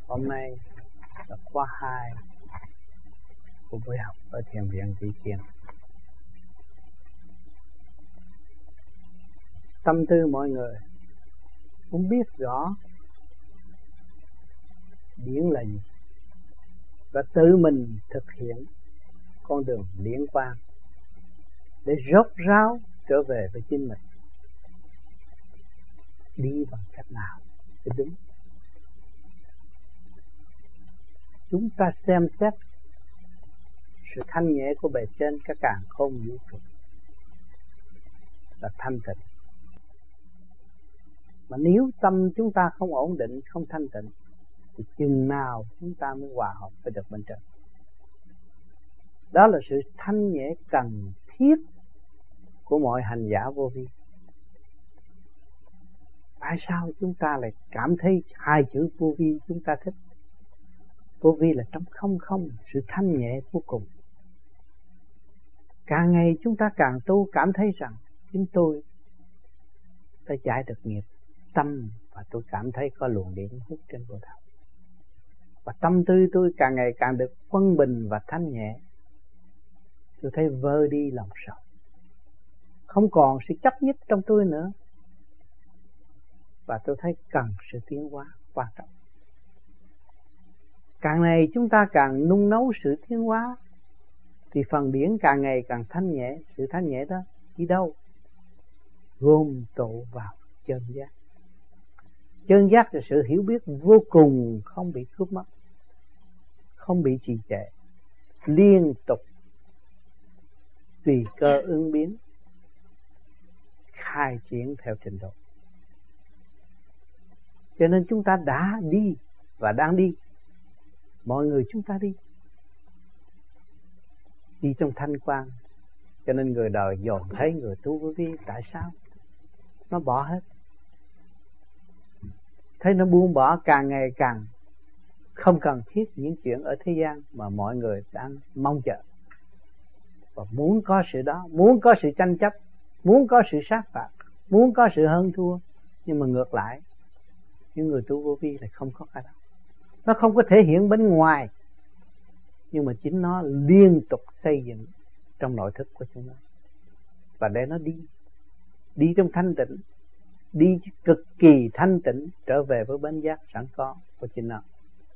Hôm nay là khóa 2 của buổi học ở Thiền viện Vị Thiền. Tâm tư mọi người muốn biết rõ điển là gì và tự mình thực hiện con đường liên quan để rốt ráo trở về với chính mình. Đi bằng cách nào để đúng? Chúng ta xem xét sự thanh nhẹ của bề trên các càn khôn vũ trụ là thanh tịnh. Mà nếu tâm chúng ta không ổn định, không thanh tịnh thì chừng nào chúng ta mới hòa hợp với được bên trên. Đó là sự thanh nhẹ cần thiết của mọi hành giả vô vi. Tại sao chúng ta lại cảm thấy hai chữ vô vi chúng ta thích? Vô vi là trong không không, sự thanh nhẹ vô cùng. Càng ngày chúng ta càng tu cảm thấy rằng chính tôi đã giải được nghiệp tâm và tôi cảm thấy có luồng điện hút trên bộ đầu. Và tâm tư tôi càng ngày càng được quân bình và thanh nhẹ. Tôi thấy vơi đi lòng sợ. Không còn sự chấp nhất trong tôi nữa. Và tôi thấy cần sự tiến hóa quan trọng. Càng ngày chúng ta càng nung nấu sự tiến hóa thì phần điển càng ngày càng thanh nhẹ. Sự thanh nhẹ đó đi đâu? Gom tụ vào chân giác. Chân giác là sự hiểu biết vô cùng, không bị cướp mất, không bị trì trệ, liên tục tùy cơ ứng biến, khai triển theo trình độ. Cho nên chúng ta đã đi và đang đi. Mọi người chúng ta đi trong thanh quan. Cho nên người đời dồn thấy người tu vô vi. Tại sao? Nó bỏ hết. Thấy nó buông bỏ càng ngày càng không cần thiết những chuyện ở thế gian mà mọi người đang mong chờ. Và muốn có sự đó, muốn có sự tranh chấp, muốn có sự sát phạt, muốn có sự hơn thua. Nhưng mà ngược lại, những người tu vô vi lại không có cái đó. Nó không có thể hiện bên ngoài, nhưng mà chính nó liên tục xây dựng trong nội thức của chúng nó. Và để nó đi trong thanh tịnh, đi cực kỳ thanh tịnh trở về với bến giác sẵn có của chính nó.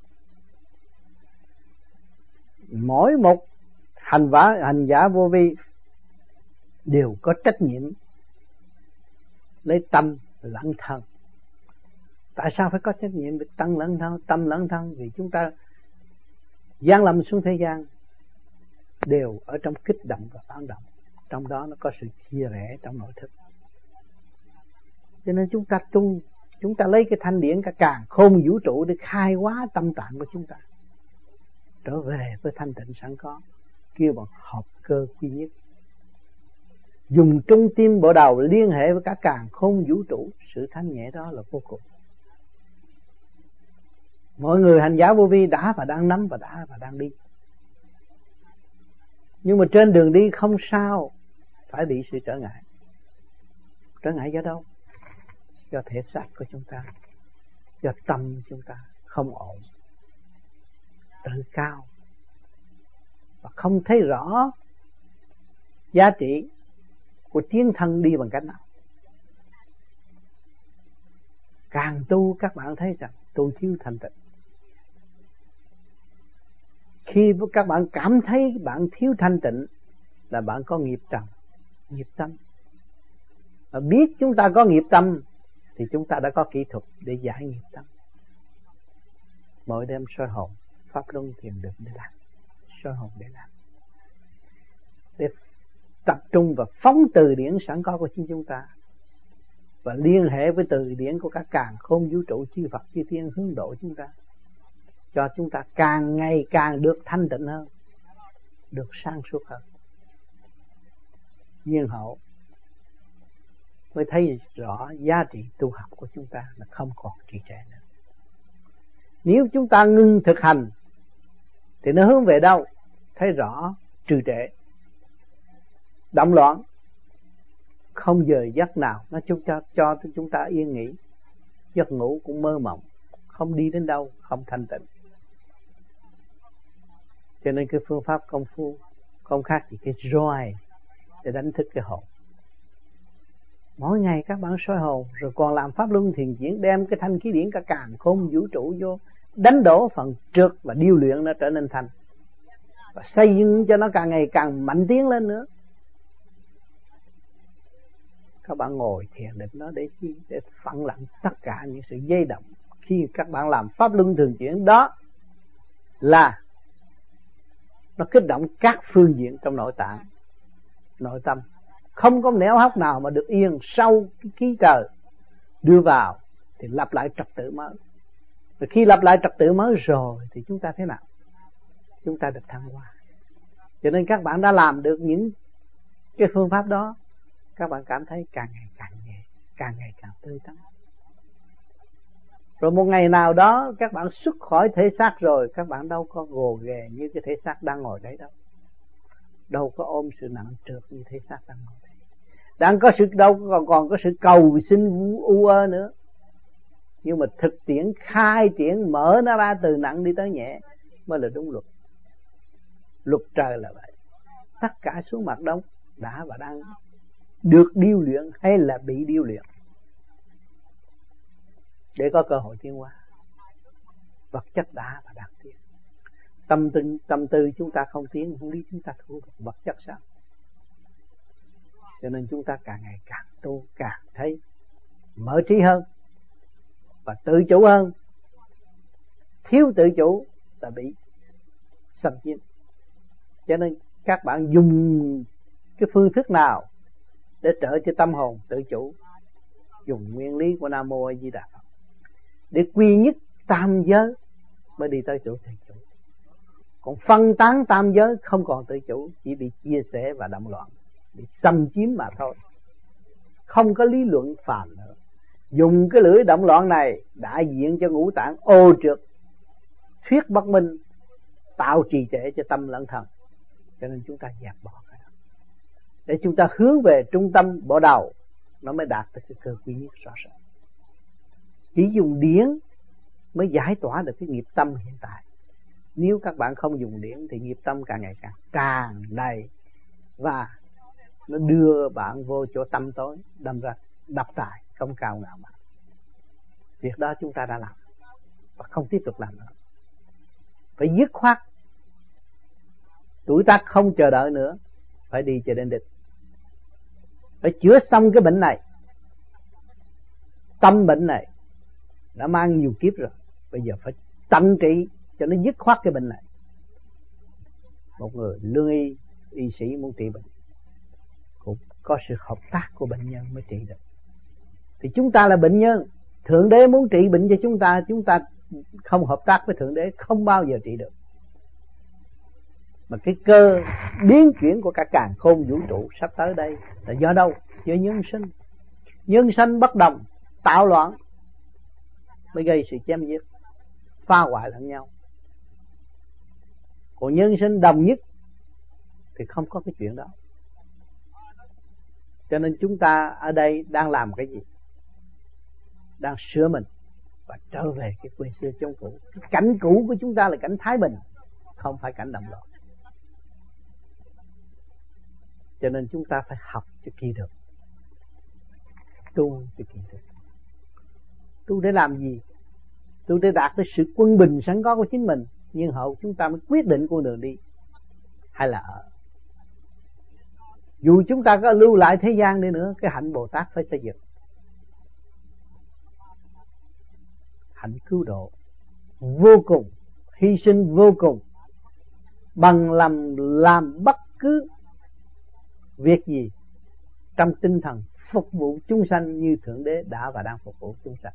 Mỗi một hành giả vô vi đều có trách nhiệm lấy tâm lẫn thân. Tại sao phải có trách nhiệm về tâm lẫn thân? Vì chúng ta giáng lâm xuống thế gian đều ở trong kích động và phản động. Trong đó nó có sự chia rẽ trong nội thức. Cho nên chúng ta tu, chúng ta lấy cái thanh điển cả càn khôn vũ trụ để khai hóa tâm tạng của chúng ta trở về với thanh tịnh sẵn có, kêu bằng hợp cơ quy nhất. Dùng trung tim bộ đầu liên hệ với cả càn khôn vũ trụ, sự thanh nhẹ đó là vô cùng. Mọi người hành giả vô vi đã và đang nắm và đã và đang đi. Nhưng mà trên đường đi không sao phải bị sự trở ngại. Trở ngại do đâu? Do thể xác của chúng ta, do tâm chúng ta không ổn, tự cao và không thấy rõ giá trị của tiến thân đi bằng cách nào. Càng tu các bạn thấy rằng tôi thiếu thanh tịnh. Khi các bạn cảm thấy bạn thiếu thanh tịnh là bạn có nghiệp trần, nghiệp tâm. Và biết chúng ta có nghiệp tâm thì chúng ta đã có kỹ thuật để giải nghiệp tâm. Mỗi đêm soi hồn, pháp luân thiền định để làm, soi hồn để làm, để tập trung và phóng từ điển sẵn có của chính chúng ta và liên hệ với từ điển của các càn khôn vũ trụ chư Phật chư Thiên hướng độ chúng ta, cho chúng ta càng ngày càng được thanh tịnh hơn, được sáng suốt hơn. Nhiên hậu mới thấy rõ giá trị tu học của chúng ta là không còn trì trệ nữa. Nếu chúng ta ngưng thực hành thì nó hướng về đâu? Thấy rõ trì trệ, động loạn, không giờ giấc nào nó cho chúng ta yên nghỉ, giấc ngủ cũng mơ mộng, không đi đến đâu, không thanh tịnh. Cho nên cái phương pháp công phu không khác gì cái roi để đánh thức cái hồn. Mỗi ngày các bạn soi hồn, rồi còn làm pháp luân thiền chuyển, đem cái thanh khí điển cả càn khôn vũ trụ vô, đánh đổ phần trượt và điêu luyện nó trở nên thanh, và xây dựng cho nó càng ngày càng mạnh tiến lên nữa. Các bạn ngồi thiền định nó để chi? Để phẳng lặng tất cả những sự dây động. Khi các bạn làm pháp luân thường chuyển đó là nó kích động các phương diện trong nội tạng, nội tâm. Không có nẻo hóc nào mà được yên. Sau cái khí trời đưa vào thì lặp lại trật tự mới. Và khi lặp lại trật tự mới rồi thì chúng ta thế nào? Chúng ta được thăng hoa. Cho nên các bạn đã làm được những cái phương pháp đó, các bạn cảm thấy càng ngày càng nhẹ, càng ngày càng tươi tắn. Rồi một ngày nào đó các bạn xuất khỏi thể xác rồi, các bạn đâu có gồ ghề như cái thể xác đang ngồi đấy đâu. Đâu có ôm sự nặng trược như thể xác đang ngồi đấy. Đang có sự đâu còn có sự cầu xin u ơ nữa. Nhưng mà thực tiễn khai triển mở nó ra từ nặng đi tới nhẹ mới là đúng luật. Luật trời là vậy. Tất cả xuống mặt đông đã và đang được điêu luyện hay là bị điêu luyện để có cơ hội tiến hóa. Vật chất đã và đang tiến. Tâm tư chúng ta không tiến, không biết chúng ta thu được vật chất sao. Cho nên chúng ta càng ngày càng tu, càng thấy mở trí hơn và tự chủ hơn. Thiếu tự chủ là bị xâm chiếm. Cho nên các bạn dùng cái phương thức nào để trở cho tâm hồn tự chủ? Dùng nguyên lý của Nam Mô A Di Đà Phật để quy nhất tam giới mới đi tới chỗ tự chủ. Còn phân tán tam giới không còn tự chủ, chỉ bị chia sẻ và động loạn, bị xâm chiếm mà thôi. Không có lý luận phàm nữa. Dùng cái lưỡi động loạn này đại diện cho ngũ tạng ô trượt, thuyết bất minh, tạo trì trệ cho tâm lẫn thần. Cho nên chúng ta dẹp bỏ cái đó, để chúng ta hướng về trung tâm bộ đầu, nó mới đạt được cái cơ quy nhất rõ ràng. Chỉ dùng điển mới giải tỏa được cái nghiệp tâm hiện tại. Nếu các bạn không dùng điển thì nghiệp tâm càng ngày càng tràn đầy, và nó đưa bạn vô chỗ tâm tối, đâm ra đập tài, không cao ngạo mạn. Việc đó chúng ta đã làm và không tiếp tục làm nữa. Phải dứt khoát. Tuổi tác không chờ đợi nữa, phải đi cho đến đích. Phải chữa xong cái bệnh này. Tâm bệnh này đã mang nhiều kiếp rồi, bây giờ phải tận trị cho nó dứt khoát cái bệnh này. Một người lương y sĩ muốn trị bệnh cũng có sự hợp tác của bệnh nhân mới trị được. Thì chúng ta là bệnh nhân, Thượng Đế muốn trị bệnh cho chúng ta không hợp tác với Thượng Đế không bao giờ trị được. Mà cái cơ biến chuyển của cả càn khôn vũ trụ sắp tới đây là do đâu? Do nhân sinh. Nhân sinh bất đồng, tạo loạn mới gây sự chém giết, phá hoại lẫn nhau. Còn nhân sinh đồng nhất thì không có cái chuyện đó. Cho nên chúng ta ở đây đang làm cái gì? Đang sửa mình và trở về cái quê xưa chốn cũ. Cái cảnh cũ của chúng ta là cảnh thái bình, không phải cảnh động loạn. Cho nên chúng ta phải học cho kỳ được, tu cho kỳ được. Tu để làm gì? Tu để đạt tới sự quân bình sẵn có của chính mình, nhưng hậu chúng ta mới quyết định con đường đi hay là ở. Dù chúng ta có lưu lại thế gian đi nữa, cái hạnh Bồ Tát phải xây dựng. Hạnh cứu độ vô cùng, hy sinh vô cùng, bằng làm bất cứ việc gì trong tinh thần phục vụ chúng sanh như Thượng Đế đã và đang phục vụ chúng sanh,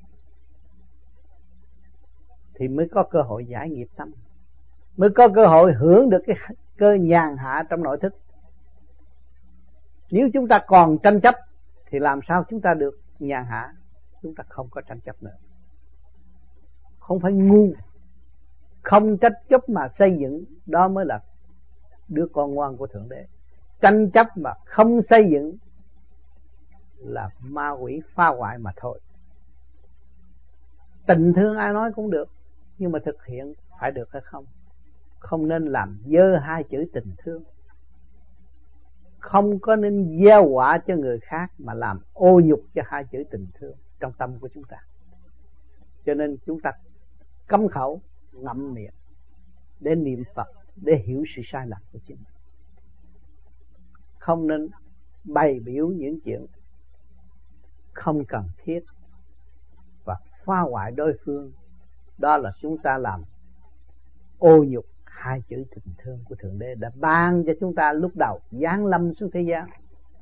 thì mới có cơ hội giải nghiệp tâm, mới có cơ hội hưởng được cái cơ nhàn hạ trong nội thức. Nếu chúng ta còn tranh chấp thì làm sao chúng ta được nhàn hạ? Chúng ta không có tranh chấp nữa. Không phải ngu, không trách chấp mà xây dựng, đó mới là đứa con ngoan của Thượng Đế. Tranh chấp mà không xây dựng là ma quỷ phá hoại mà thôi. Tình thương ai nói cũng được, nhưng mà thực hiện phải được hay không? Không nên làm dơ hai chữ tình thương. Không có nên gieo họa cho người khác, mà làm ô nhục cho hai chữ tình thương trong tâm của chúng ta. Cho nên chúng ta cấm khẩu, ngậm miệng để niệm Phật, để hiểu sự sai lầm của chính mình. Không nên bày biểu những chuyện không cần thiết và phá hoại đối phương. Đó là chúng ta làm ô nhục hai chữ tình thương của Thượng Đế đã ban cho chúng ta lúc đầu giáng lâm xuống thế gian,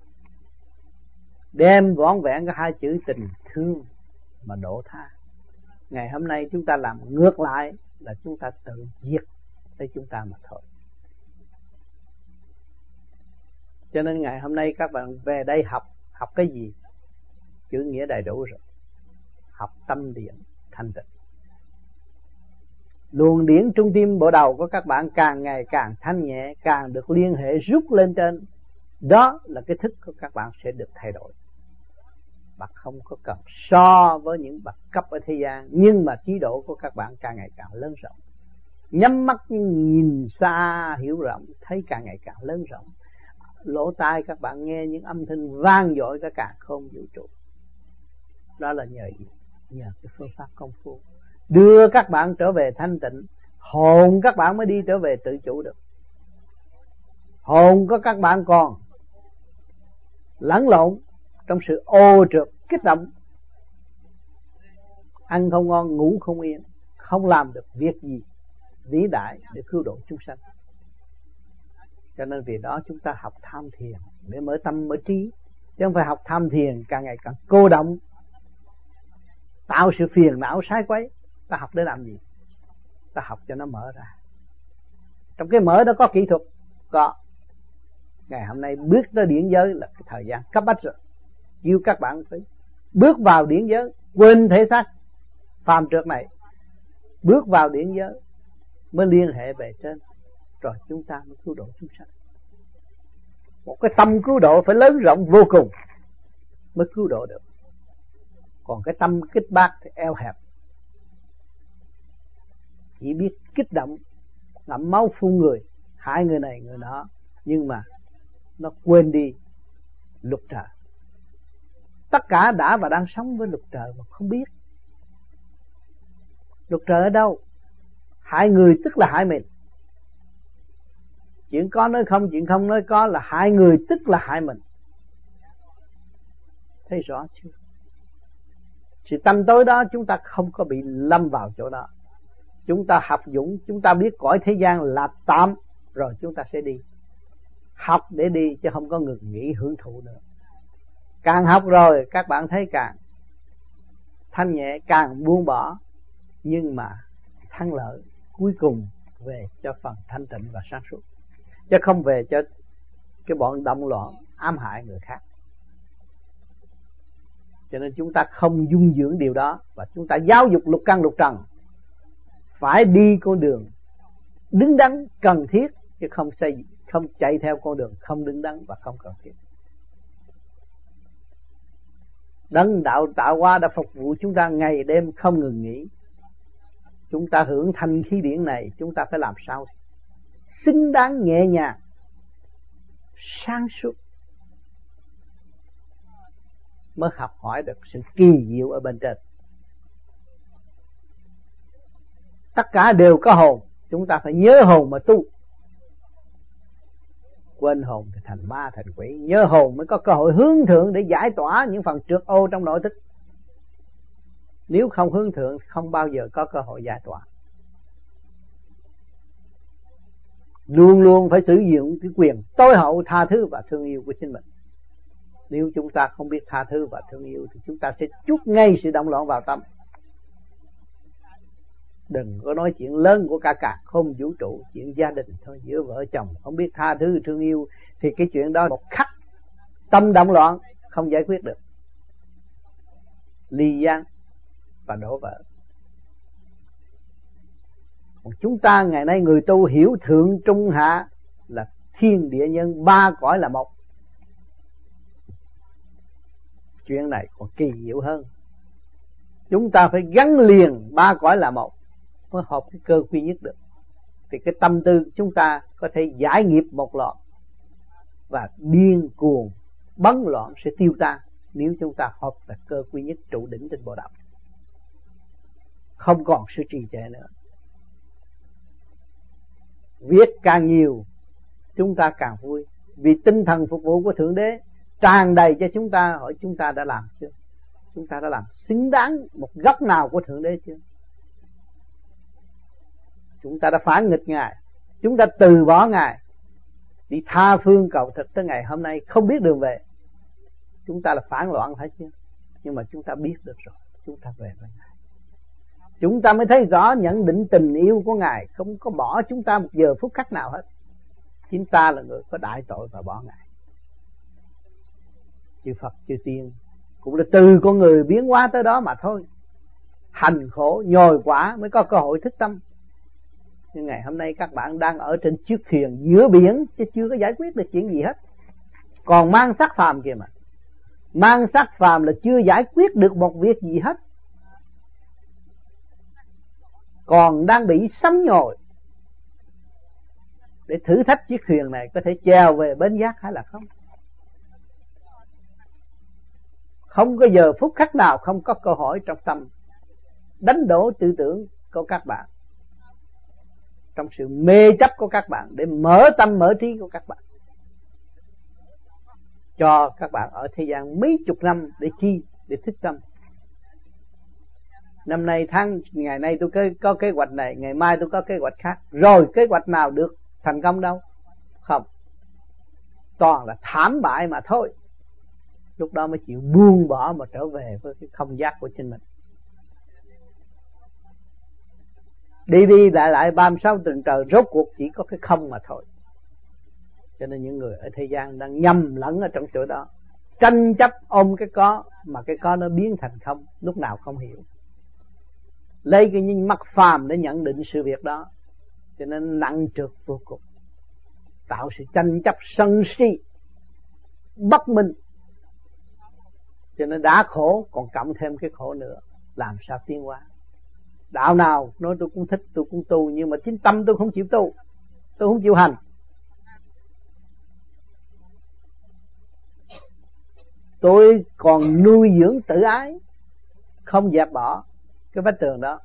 đem vỏn vẹn cái hai chữ tình thương mà độ tha. Ngày hôm nay chúng ta làm ngược lại là chúng ta tự diệt tới chúng ta mà thôi. Cho nên ngày hôm nay các bạn về đây học cái gì? Chữ nghĩa đầy đủ rồi. Học tâm điển thanh tịnh. Luồng điển trung tim bộ đầu của các bạn càng ngày càng thanh nhẹ, càng được liên hệ rút lên trên. Đó là cái thức của các bạn sẽ được thay đổi. Bạn không có cần so với những bậc cấp ở thế gian, nhưng mà trí độ của các bạn càng ngày càng lớn rộng. Nhắm mắt nhìn xa hiểu rộng, thấy càng ngày càng lớn rộng. Lỗ tai các bạn nghe những âm thanh vang dội cả càn khôn vũ trụ. Đó là nhờ cái phương pháp công phu đưa các bạn trở về thanh tịnh. Hồn các bạn mới đi trở về tự chủ được. Hồn của các bạn còn lẫn lộn trong sự ô trượt kích động, ăn không ngon ngủ không yên, không làm được việc gì vĩ đại để cứu độ chúng sanh. Cho nên vì đó chúng ta học tham thiền để mở tâm mở trí, chứ không phải học tham thiền càng ngày càng cô động, tạo sự phiền não sai quấy. Ta học để làm gì? Ta học cho nó mở ra. Trong cái mở đó có kỹ thuật, có. Ngày hôm nay bước tới điển giới là cái thời gian cấp bách rồi. Yêu các bạn phải bước vào điển giới, quên thể xác phàm trượt này, bước vào điển giới mới liên hệ về trên, rồi chúng ta mới cứu độ chúng sanh. Một cái tâm cứu độ phải lớn rộng vô cùng mới cứu độ được. Còn cái tâm kích bác thì eo hẹp, chỉ biết kích động, ngậm máu phun người, hại người này người nọ, nhưng mà nó quên đi luật trời. Tất cả đã và đang sống với luật trời mà không biết. Luật trời ở đâu? Hại người tức là hại mình. Chuyện có nói không, chuyện không nói có là hại người tức là hại mình. Thấy rõ chưa? Sự tâm tối đó chúng ta không có bị lâm vào chỗ đó. Chúng ta học dũng, chúng ta biết cõi thế gian là tạm, rồi chúng ta sẽ đi. Học để đi chứ không có ngừng nghỉ hưởng thụ nữa. Càng học rồi các bạn thấy càng thanh nhẹ, càng buông bỏ, nhưng mà thắng lợi cuối cùng về cho phần thanh tịnh và sáng suốt, chứ không về cho cái bọn động loạn ám hại người khác. Cho nên chúng ta không dung dưỡng điều đó, và chúng ta giáo dục lục căn lục trần phải đi con đường đứng đắn cần thiết, chứ không chạy theo con đường không đứng đắn và không cần thiết. Đấng đạo tạo hóa đã phục vụ chúng ta ngày đêm không ngừng nghỉ. Chúng ta hưởng thanh khí điển này, chúng ta phải làm sao xứng đáng, nhẹ nhàng, sáng suốt, mới học hỏi được sự kỳ diệu ở bên trên. Tất cả đều có hồn, chúng ta phải nhớ hồn mà tu. Quên hồn thì thành ma thành quỷ. Nhớ hồn mới có cơ hội hướng thượng để giải tỏa những phần trượt ô trong nội thức. Nếu không hướng thượng không bao giờ có cơ hội giải tỏa. Luôn luôn phải sử dụng cái quyền tối hậu tha thứ và thương yêu của chính mình. Nếu chúng ta không biết tha thứ và thương yêu thì chúng ta sẽ trút ngay sự động loạn vào tâm. Đừng có nói chuyện lớn của cả không vũ trụ, chuyện gia đình thôi, giữa vợ chồng không biết tha thứ thương yêu thì cái chuyện đó một khắc tâm động loạn không giải quyết được, ly gián và đổ vỡ. Còn chúng ta ngày nay người tu hiểu thượng trung hạ là thiên địa nhân, ba cõi là một. Chuyện này còn kỳ diệu hơn. Chúng ta phải gắn liền ba cõi là một mới hợp cái cơ quy nhất được. Thì cái tâm tư chúng ta có thể giải nghiệp một loạt, và điên cuồng bấn loạn sẽ tiêu tan nếu chúng ta hợp là cơ quy nhất trụ đỉnh trên Bồ Đạo, không còn sự trì trệ nữa. Viết càng nhiều chúng ta càng vui, vì tinh thần phục vụ của Thượng Đế tràn đầy cho chúng ta. Hỏi chúng ta đã làm chưa? Chúng ta đã làm xứng đáng một góc nào của Thượng Đế chưa? Chúng ta đã phản nghịch Ngài, chúng ta từ bỏ Ngài, đi tha phương cầu thực tới ngày hôm nay không biết đường về. Chúng ta là phản loạn phải chứ? Nhưng mà chúng ta biết được rồi, chúng ta về với Ngài. Chúng ta mới thấy rõ nhận định tình yêu của Ngài không có bỏ chúng ta một giờ phút khắc nào hết. Chính ta là người có đại tội và bỏ Ngài. Chư Phật chư Tiên cũng là từ con người biến hóa tới đó mà thôi. Hành khổ nhồi quả mới có cơ hội thức tâm. Nhưng ngày hôm nay các bạn đang ở trên chiếc thuyền giữa biển, chứ chưa có giải quyết được chuyện gì hết. Còn mang xác phàm kìa mà. Mang xác phàm là chưa giải quyết được một việc gì hết, còn đang bị sấm nhồi để thử thách chiếc thuyền này có thể chèo về bến giác hay là không. Không có giờ phút khắc nào không có câu hỏi trong tâm, đánh đổ tư tưởng của các bạn, trong sự mê chấp của các bạn, để mở tâm mở trí của các bạn. Cho các bạn ở thế gian mấy chục năm để chi? Để thức tâm. Năm nay ngày nay tôi có kế hoạch này, ngày mai tôi có kế hoạch khác. Rồi kế hoạch nào được thành công đâu? Không. Toàn là thảm bại mà thôi. Lúc đó mới chịu buông bỏ mà trở về với cái không giác của chính mình. Đi lại 36 tuần trời, rốt cuộc chỉ có cái không mà thôi. Cho nên những người ở thế gian đang nhầm lẫn ở trong chỗ đó, tranh chấp ôm cái có, mà cái có nó biến thành không, lúc nào không hiểu. Lấy cái nhìn mắt phàm để nhận định sự việc đó, cho nên nặng trược vô cùng, tạo sự tranh chấp sân si bất minh. Cho nên đã khổ còn cộng thêm cái khổ nữa, làm sao tiến hóa? Đạo nào nói tôi cũng thích, tôi cũng tu, nhưng mà chính tâm tôi không chịu tu, tôi không chịu hành. Tôi còn nuôi dưỡng tự ái, không dẹp bỏ cái vách tường đó.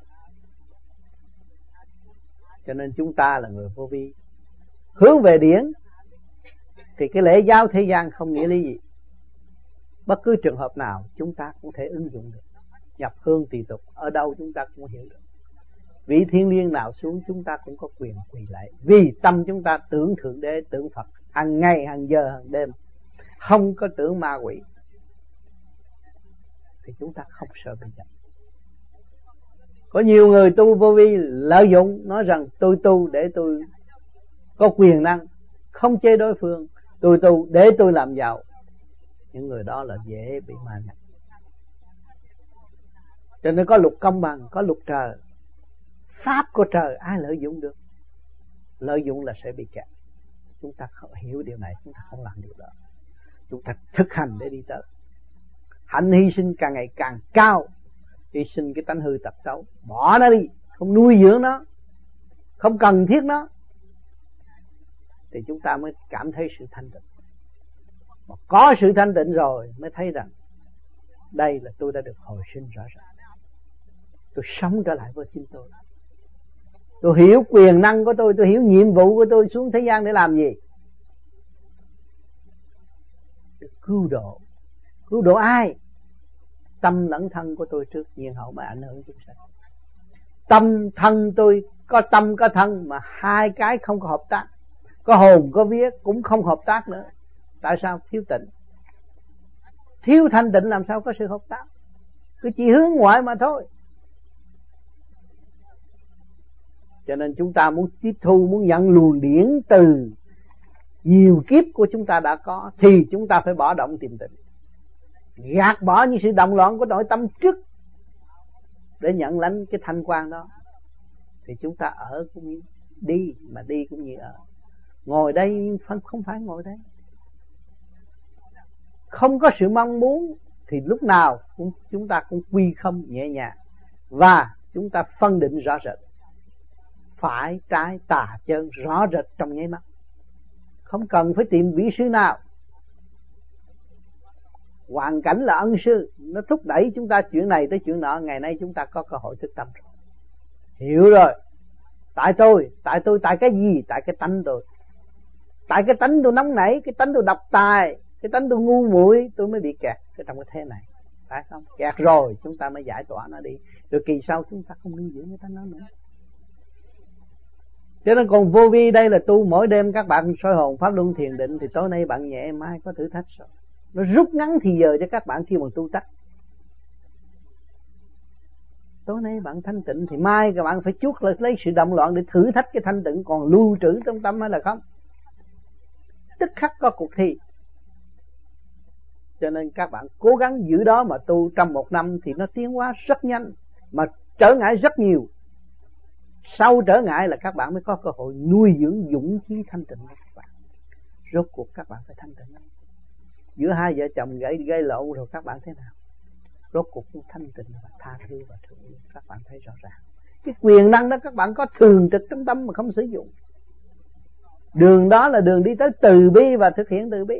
Cho nên chúng ta là người vô vi, hướng về điển, thì cái lễ giáo thế gian không nghĩa lý gì. Bất cứ trường hợp nào chúng ta cũng thể ứng dụng được. Nhập hương tùy tục, ở đâu chúng ta cũng hiểu được. Vị thiên liêng nào xuống chúng ta cũng có quyền quỳ lạy, vì tâm chúng ta tưởng Thượng Đế, tưởng Phật hàng ngày, hàng giờ, hàng đêm, không có tưởng ma quỷ, thì chúng ta không sợ bị nhập. Có nhiều người tu vô vi lợi dụng, nói rằng tôi tu để tôi có quyền năng, không chê đối phương, tôi tu để tôi làm giàu. Những người đó là dễ bị ma nhập. Cho nên có luật công bằng, có luật trời. Pháp của trời ai lợi dụng được? Lợi dụng là sẽ bị kẹt. Chúng ta không hiểu điều này, chúng ta không làm điều đó. Chúng ta thực hành để đi tới. Hạnh hy sinh càng ngày càng cao, hy sinh cái tánh hư tật xấu, bỏ nó đi, không nuôi dưỡng nó, không cần thiết nó, thì chúng ta mới cảm thấy sự thanh tịnh. Mà có sự thanh tịnh rồi mới thấy rằng đây là tôi đã được hồi sinh rõ ràng. Tôi sống trở lại với chính tôi. Tôi hiểu quyền năng của tôi hiểu nhiệm vụ của tôi xuống thế gian để làm gì? Để cứu độ. Cứu độ ai? Tâm lẫn thân của tôi trước, nhiên hậu mà ảnh hưởng chúng sanh. Tâm thân tôi có tâm có thân mà hai cái không có hợp tác. Có hồn có vía cũng không hợp tác nữa. Tại sao? Thiếu tịnh. Thiếu thanh tịnh làm sao có sự hợp tác? Cứ chỉ hướng ngoại mà thôi. Cho nên chúng ta muốn tiếp thu, muốn nhận luồng điển từ nhiều kiếp của chúng ta đã có, thì chúng ta phải bỏ động tìm tịnh, gạt bỏ những sự động loạn của nội tâm trước để nhận lãnh cái thanh quan đó. Thì chúng ta ở cũng như đi, mà đi cũng như ở. Ngồi đây không phải ngồi đây. Không có sự mong muốn thì lúc nào chúng ta cũng quy không nhẹ nhàng, và chúng ta phân định rõ rệt phải trái tà chân rõ rệt trong nháy mắt, không cần phải tìm vị sư nào. Hoàn cảnh là ân sư, nó thúc đẩy chúng ta chuyện này tới chuyện nọ. Ngày nay chúng ta có cơ hội thức tâm rồi, hiểu rồi. Tại cái gì? Tại cái tánh tôi. Tại cái tánh tôi nóng nảy, cái tánh tôi độc tài, cái tánh tôi ngu muội, tôi mới bị kẹt trong cái thế này, phải không? Kẹt rồi chúng ta mới giải tỏa nó đi, rồi kỳ sau chúng ta không nuôi dưỡng cái tánh nó nữa. Cho nên còn vô vi đây là tu mỗi đêm các bạn soi hồn pháp luân thiền định, thì tối nay bạn nhẹ, mai có thử thách rồi. Nó rút ngắn thì giờ cho các bạn khi bằng tu tách. Tối nay bạn thanh tịnh thì mai các bạn phải chuốt lấy sự động loạn để thử thách cái thanh tịnh còn lưu trữ trong tâm hay là không. Tức khắc có cuộc thi. Cho nên các bạn cố gắng giữ đó mà tu trong một năm thì nó tiến hóa rất nhanh, mà trở ngại rất nhiều. Sau trở ngại là các bạn mới có cơ hội nuôi dưỡng dũng khí thanh tịnh của các bạn. Rốt cuộc các bạn phải thanh tịnh. Giữa hai vợ chồng gây lộn rồi các bạn thế nào? Rốt cuộc cũng thanh tịnh và tha thứ và thương yêu. Các bạn thấy rõ ràng cái quyền năng đó các bạn có thường trực trong tâm mà không sử dụng. Đường đó là đường đi tới từ bi và thực hiện từ bi,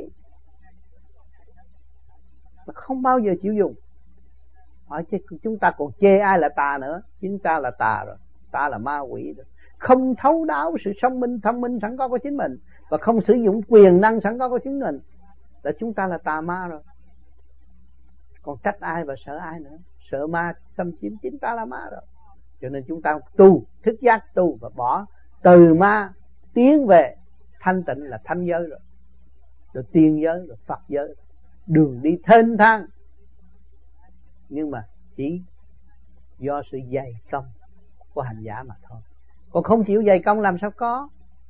mà không bao giờ chịu dùng. Hỏi chứ chúng ta còn chê ai là tà nữa? Chính ta là tà rồi, ta là ma quỷ rồi. Không thấu đáo sự thông minh sẵn có của chính mình, và không sử dụng quyền năng sẵn có của chính mình, là chúng ta là tà ma rồi. Còn trách ai và sợ ai nữa? Sợ ma xâm chiếm, chính ta là ma rồi. Cho nên chúng ta tu, thức giác tu và bỏ từ ma tiến về thanh tịnh là thanh giới rồi, rồi tiên giới, rồi Phật giới. Đường đi thênh thang, nhưng mà chỉ do sự dày công của hành giả mà thôi. Còn không chịu dày công làm sao có?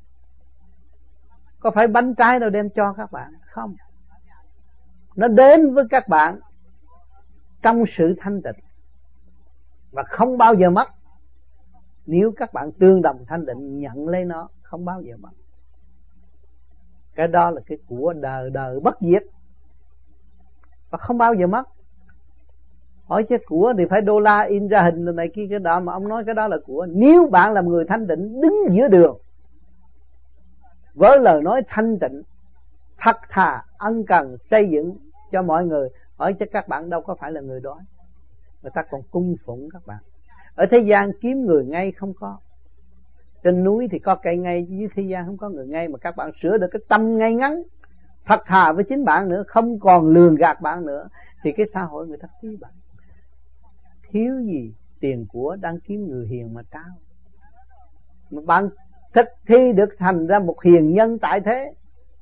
Có phải bánh trái đâu đem cho các bạn? Không. Nó đến với các bạn trong sự thanh tịnh và không bao giờ mất. Nếu các bạn tương đồng thanh định nhận lấy nó, không bao giờ mất. Cái đó là cái của đời đời bất diệt và không bao giờ mất. Hỏi chứ của thì phải đô la in ra hình này kia cái đó, mà ông nói cái đó là của. Nếu bạn là người thanh tịnh đứng giữa đường với lời nói thanh tịnh, thật thà ân cần xây dựng cho mọi người, hỏi chứ các bạn đâu có phải là người đói, người ta còn cung phụng các bạn. Ở thế gian kiếm người ngay không có. Trên núi thì có cây ngay, dưới thế gian không có người ngay. Mà các bạn sửa được cái tâm ngay ngắn, thật thà với chính bạn nữa, không còn lường gạt bạn nữa, thì cái xã hội người ta quý bạn. Thiếu gì tiền của đang kiếm người hiền mà trao. Mà bạn thực thi được thành ra một hiền nhân tại thế,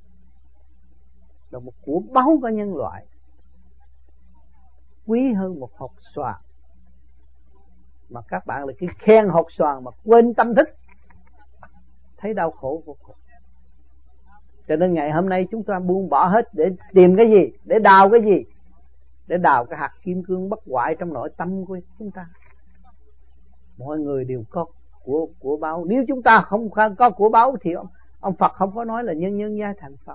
là một của báu của nhân loại, quý hơn một hột xoàn. Mà các bạn là cái khen hột xoàn mà quên tâm thức, thấy đau khổ vô cùng. Cho nên ngày hôm nay chúng ta buông bỏ hết để tìm cái gì? Để đào cái gì? Để đào cái hạt kim cương bất hoại trong nội tâm của chúng ta. Mọi người đều có của báu. Nếu chúng ta không có của báu thì ông Phật không có nói là nhân giai thành Phật.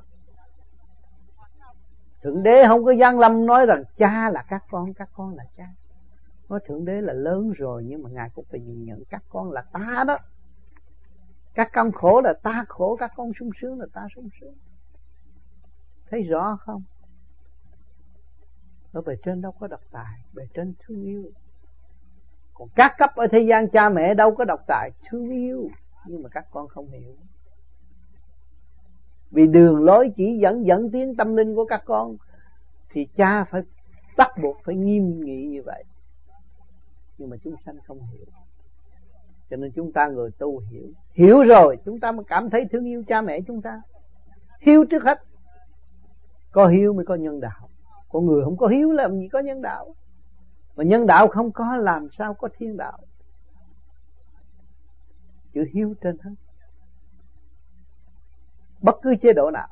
Thượng Đế không có giáng lâm nói rằng cha là các con là cha. Nói Thượng Đế là lớn rồi, nhưng mà Ngài cũng phải nhìn nhận các con là ta đó. Các con khổ là ta khổ, các con sung sướng là ta sung sướng. Thấy rõ không? Ở bề trên đâu có độc tài, bề trên thương yêu. Còn các cấp ở thế gian cha mẹ đâu có độc tài, thương yêu, nhưng mà các con không hiểu. Vì đường lối chỉ dẫn tiến tâm linh của các con, thì cha phải bắt buộc phải nghiêm nghị như vậy. Nhưng mà chúng sanh không hiểu. Cho nên chúng ta người tu hiểu rồi chúng ta mới cảm thấy thương yêu cha mẹ chúng ta. Hiếu trước hết. Có hiếu mới có nhân đạo. Con người không có hiếu làm gì có nhân đạo. Mà nhân đạo không có làm sao có thiên đạo. Chữ hiếu trên hết. Bất cứ chế độ nào,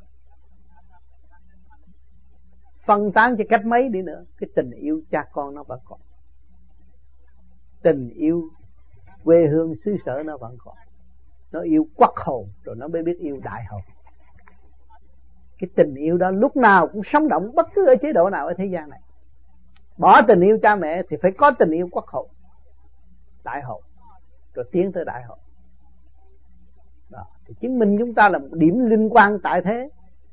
phân tán cho cách mấy đi nữa, cái tình yêu cha con nó vẫn còn. Tình yêu quê hương xứ sở nó vẫn còn. Nó yêu quốc hồn rồi nó mới biết yêu đại hồn. Cái tình yêu đó lúc nào cũng sống động bất cứ ở chế độ nào ở thế gian này. Bỏ tình yêu cha mẹ thì phải có tình yêu quốc hậu, đại hậu, rồi tiến tới đại hậu. Đó, thì chứng minh chúng ta là một điểm linh quan tại thế,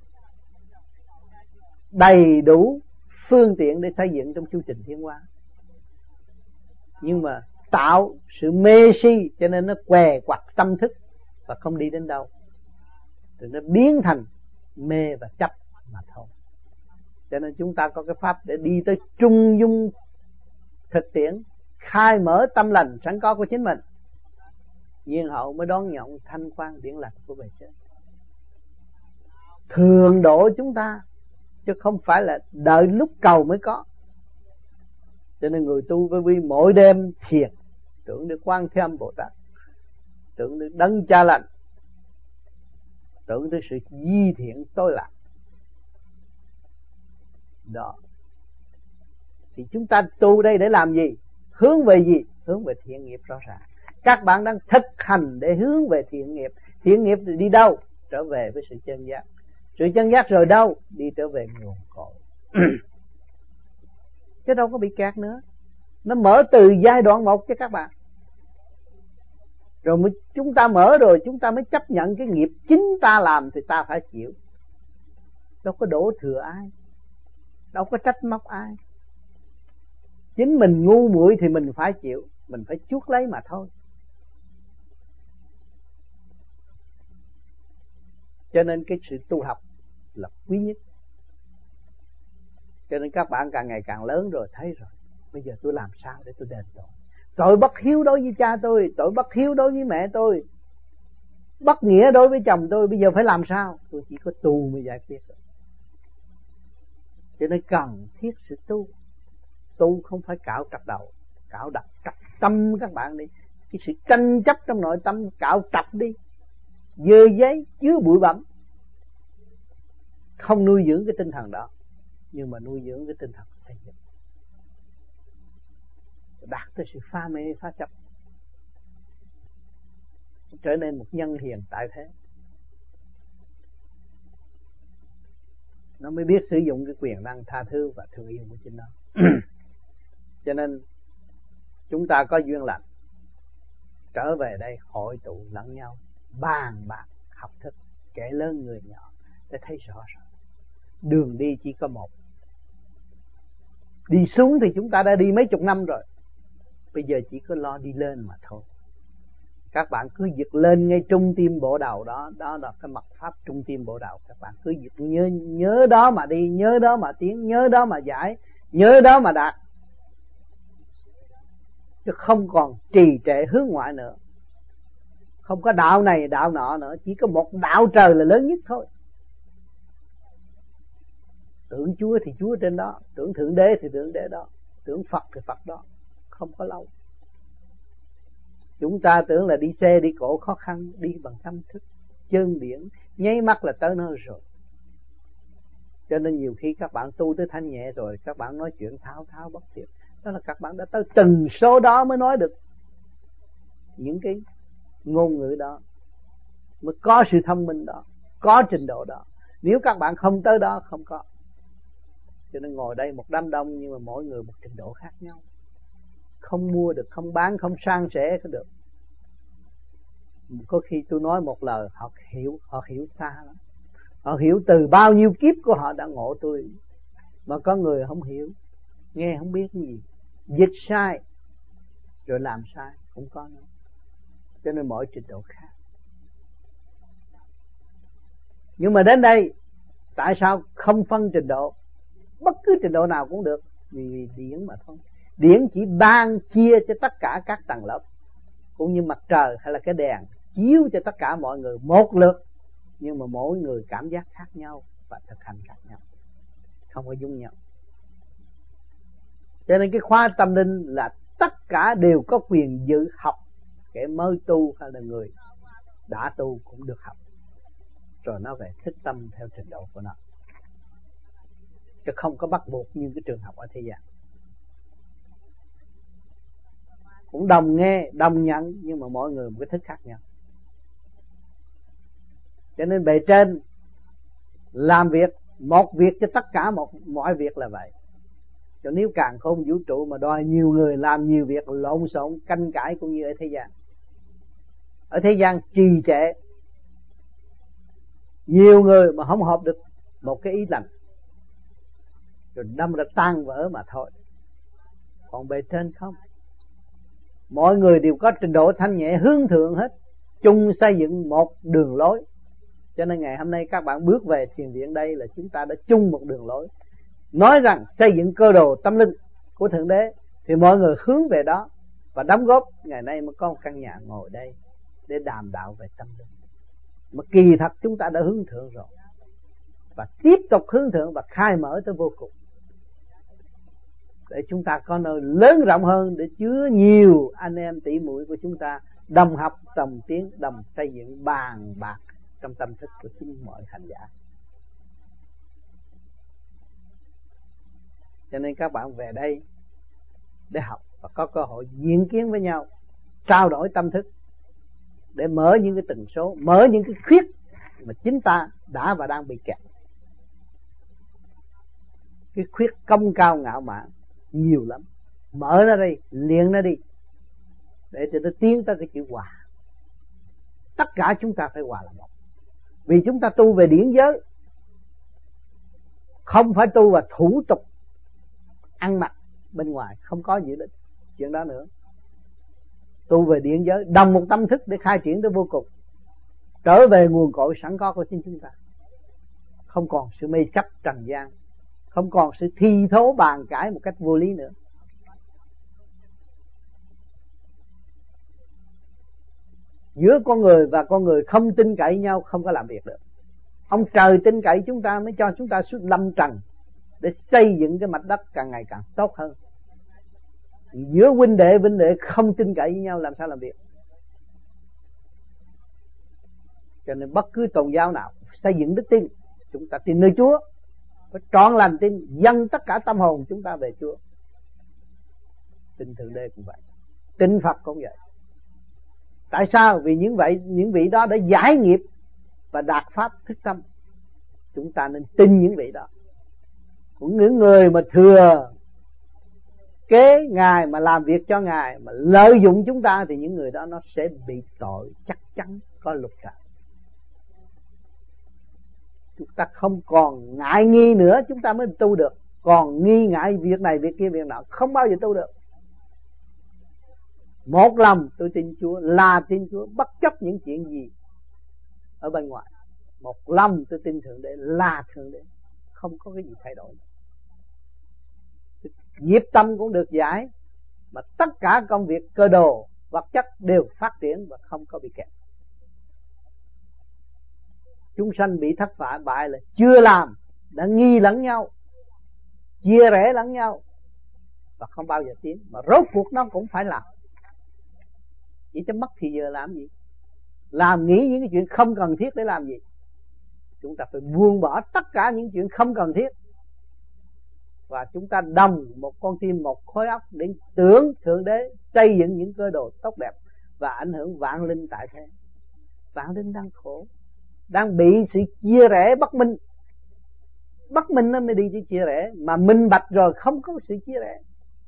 đầy đủ phương tiện để xây dựng trong chương trình tiến hóa. Nhưng mà tạo sự mê si cho nên nó què quặt tâm thức và không đi đến đâu, rồi nó biến thành mê và chấp mà thôi. Cho nên chúng ta có cái pháp để đi tới trung dung thực tiễn, khai mở tâm lành sẵn có của chính mình, nhiên hậu mới đón nhận thanh quan điển lành của bề trên, thường độ chúng ta, chứ không phải là đợi lúc cầu mới có. Cho nên người tu với vi mỗi đêm thiền, tưởng được Quan Thế Âm Bồ Tát, tưởng được Đấng Cha Lành, tưởng tới sự di thiện tối lạc. Đó. Thì chúng ta tu đây để làm gì? Hướng về gì? Hướng về thiện nghiệp rõ ràng. Các bạn đang thực hành để hướng về thiện nghiệp. Thiện nghiệp thì đi đâu? Trở về với sự chân giác. Sự chân giác rồi đâu? Đi trở về nguồn cội. Chứ đâu có bị kẹt nữa. Nó mở từ giai đoạn 1 cho các bạn. Rồi chúng ta mở rồi, chúng ta mới chấp nhận cái nghiệp chính ta làm thì ta phải chịu. Đâu có đổ thừa ai, đâu có trách móc ai. Chính mình ngu muội thì mình phải chịu, mình phải chuốc lấy mà thôi. Cho nên cái sự tu học là quý nhất. Cho nên các bạn càng ngày càng lớn rồi, thấy rồi, bây giờ tôi làm sao để tôi đền tội? Tội bất hiếu đối với cha tôi, tội bất hiếu đối với mẹ tôi, bất nghĩa đối với chồng tôi, bây giờ phải làm sao? Tôi chỉ có tu mới giải quyết được. Cho nên cần thiết sự tu. Tu không phải cạo trọc đầu, cạo đặt trọc tâm các bạn đi. Cái sự tranh chấp trong nội tâm cạo trọc đi, dơ giấy chứa bụi bặm. Không nuôi dưỡng cái tinh thần đó, nhưng mà nuôi dưỡng cái tinh thần xây dựng, đạt tới sự pha mê phá chấp, trở nên một nhân hiền tại thế. Nó mới biết sử dụng cái quyền năng tha thứ và thương yêu của chính nó. Cho nên chúng ta có duyên lành trở về đây hội tụ lẫn nhau, bàn bạc học thức, kẻ lớn người nhỏ, để thấy rõ ràng đường đi chỉ có một. Đi xuống thì chúng ta đã đi mấy chục năm rồi, bây giờ chỉ có lo đi lên mà thôi. Các bạn cứ giật lên ngay trung tim bộ đầu đó, đó là cái mật pháp trung tim bộ đầu. Các bạn cứ giật nhớ đó mà đi, nhớ đó mà tiến, nhớ đó mà giải, nhớ đó mà đạt, chứ không còn trì trệ hướng ngoại nữa. Không có đạo này đạo nọ nữa, chỉ có một đạo trời là lớn nhất thôi. Tưởng Chúa thì Chúa trên đó, tưởng Thượng Đế thì Thượng Đế đó, tưởng Phật thì Phật đó, không có lâu. Chúng ta tưởng là đi xe đi cổ khó khăn, đi bằng tâm thức chân điển, nháy mắt là tới nơi rồi. Cho nên nhiều khi các bạn tu tới thanh nhẹ rồi, các bạn nói chuyện thao thao bất tuyệt, đó là các bạn đã tới từng số đó mới nói được những cái ngôn ngữ đó, mới có sự thông minh đó, có trình độ đó. Nếu các bạn không tới đó, không có. Cho nên ngồi đây một đám đông, nhưng mà mỗi người một trình độ khác nhau, không mua được, không bán, không san sẻ có được. Có khi tôi nói một lời họ hiểu xa lắm. Họ hiểu từ bao nhiêu kiếp của họ đã ngộ tôi. Mà có người không hiểu, nghe không biết cái gì, dịch sai rồi làm sai cũng có nữa. Cho nên mỗi trình độ khác. Nhưng mà đến đây, tại sao không phân trình độ? Bất cứ trình độ nào cũng được, vì điển mà thôi. Điển chỉ ban chia cho tất cả các tầng lớp, cũng như mặt trời hay là cái đèn chiếu cho tất cả mọi người một lượt, nhưng mà mỗi người cảm giác khác nhau và thực hành khác nhau, không có giống nhau. Cho nên cái khóa tâm linh là tất cả đều có quyền dự học, kẻ mới tu hay là người đã tu cũng được học, rồi nó về thích tâm theo trình độ của nó, chứ không có bắt buộc như cái trường học ở thế gian. Cũng đồng nghe, đồng nhận, nhưng mà mỗi người một cái thức khác nhau. Cho nên bề trên làm việc, một việc cho tất cả mọi việc là vậy. Cho nếu càn khôn vũ trụ mà đòi nhiều người làm nhiều việc lộn xộn canh cãi cũng như ở thế gian. Ở thế gian trì trệ, nhiều người mà không hợp được một cái ý lành, rồi đâm ra tan vỡ mà thôi. Còn bề trên không, mọi người đều có trình độ thanh nhẹ hướng thượng hết, chung xây dựng một đường lối. Cho nên ngày hôm nay các bạn bước về thiền viện đây là chúng ta đã chung một đường lối. Nói rằng xây dựng cơ đồ tâm linh của Thượng Đế thì mọi người hướng về đó và đóng góp. Ngày nay mới có một căn nhà ngồi đây để đàm đạo về tâm linh. Mà kỳ thật chúng ta đã hướng thượng rồi, và tiếp tục hướng thượng và khai mở tới vô cùng, để chúng ta có nơi lớn rộng hơn để chứa nhiều anh em tỷ muội của chúng ta đồng học, đồng tiến, đồng xây dựng bàn bạc trong tâm thức của chính mọi hành giả. Cho nên các bạn về đây để học và có cơ hội diện kiến với nhau, trao đổi tâm thức để mở những cái tần số, mở những cái khuyết mà chính ta đã và đang bị kẹt. Cái khuyết công cao ngạo mạn nhiều lắm, mở nó đi, luyện nó đi để cho nó tiến tới cái chữ hòa. Tất cả chúng ta phải hòa là một, vì chúng ta tu về điển giới, không phải tu và thủ tục ăn mặc bên ngoài, không có gì đến chuyện đó nữa. Tu về điển giới đồng một tâm thức để khai triển tới vô cùng, trở về nguồn cội sẵn có của chính chúng ta. Không còn sự mê chấp trần gian, không còn sự thi thố bàn cãi một cách vô lý nữa. Giữa con người và con người không tin cậy nhau không có làm việc được. Ông trời tin cậy chúng ta mới cho chúng ta xuất lâm trần để xây dựng cái mặt đất càng ngày càng tốt hơn. Giữa huynh đệ không tin cậy với nhau làm sao làm việc. Cho nên bất cứ tôn giáo nào xây dựng đức tin, chúng ta tin nơi Chúa, phải trọn lành tin, dâng tất cả tâm hồn chúng ta về Chúa. Tin Thượng Đế cũng vậy, tin Phật cũng vậy. Tại sao? Vì những vị đó đã giải nghiệp và đạt pháp thức tâm. Chúng ta nên tin những vị đó. Cũng những người mà thừa kế Ngài, mà làm việc cho Ngài, mà lợi dụng chúng ta, thì những người đó nó sẽ bị tội, chắc chắn có luật trời. Chúng ta không còn ngại nghi nữa chúng ta mới tu được. Còn nghi ngại việc này việc kia việc nọ không bao giờ tu được. Một lòng tôi tin Chúa, là tin Chúa bất chấp những chuyện gì ở bên ngoài. Một lòng tôi tin Thượng Đế, là Thượng Đế, không có cái gì thay đổi. Nghiệp tâm cũng được giải, mà tất cả công việc cơ đồ vật chất đều phát triển và không có bị kẹt. Chúng sanh bị thất bại là chưa làm, đã nghi lẫn nhau, chia rẽ lẫn nhau và không bao giờ tiến. Mà rốt cuộc nó cũng phải làm, chỉ cho mất thì giờ làm gì, làm nghĩ những cái chuyện không cần thiết để làm gì. Chúng ta phải buông bỏ tất cả những chuyện không cần thiết, và chúng ta đồng một con tim, một khối óc để tưởng Thượng Đế xây dựng những cơ đồ tốt đẹp và ảnh hưởng vạn linh tại thế. Vạn linh đang khổ, đang bị sự chia rẽ bất minh. Bất minh nó mới đi chia rẽ, mà minh bạch rồi không có sự chia rẽ,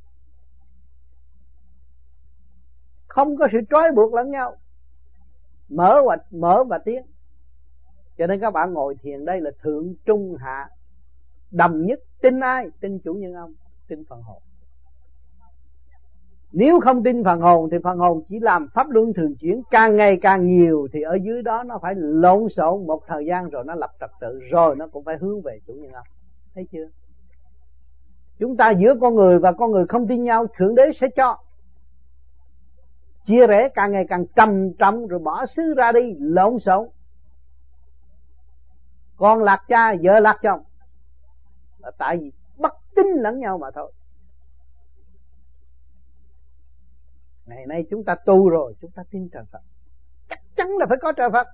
không có sự trói buộc lẫn nhau, mở và tiến. Cho nên các bạn ngồi thiền đây là thượng trung hạ đồng nhất. Tin ai? Tin chủ nhân ông, tin phần hồn. Nếu không tin phần hồn thì phần hồn chỉ làm pháp luân thường chuyển càng ngày càng nhiều, thì ở dưới đó nó phải lộn xộn một thời gian rồi nó lập trật tự, rồi nó cũng phải hướng về chủ nhân ông. Thấy chưa? Chúng ta giữa con người và con người không tin nhau, Thượng Đế sẽ cho chia rẽ càng ngày càng trầm trọng, rồi bỏ xứ ra đi lộn xộn. Con lạc cha, vợ lạc chồng, là tại vì bất tín lẫn nhau mà thôi. Ngày nay chúng ta tu rồi, chúng ta tin trời Phật, chắc chắn là phải có trời Phật.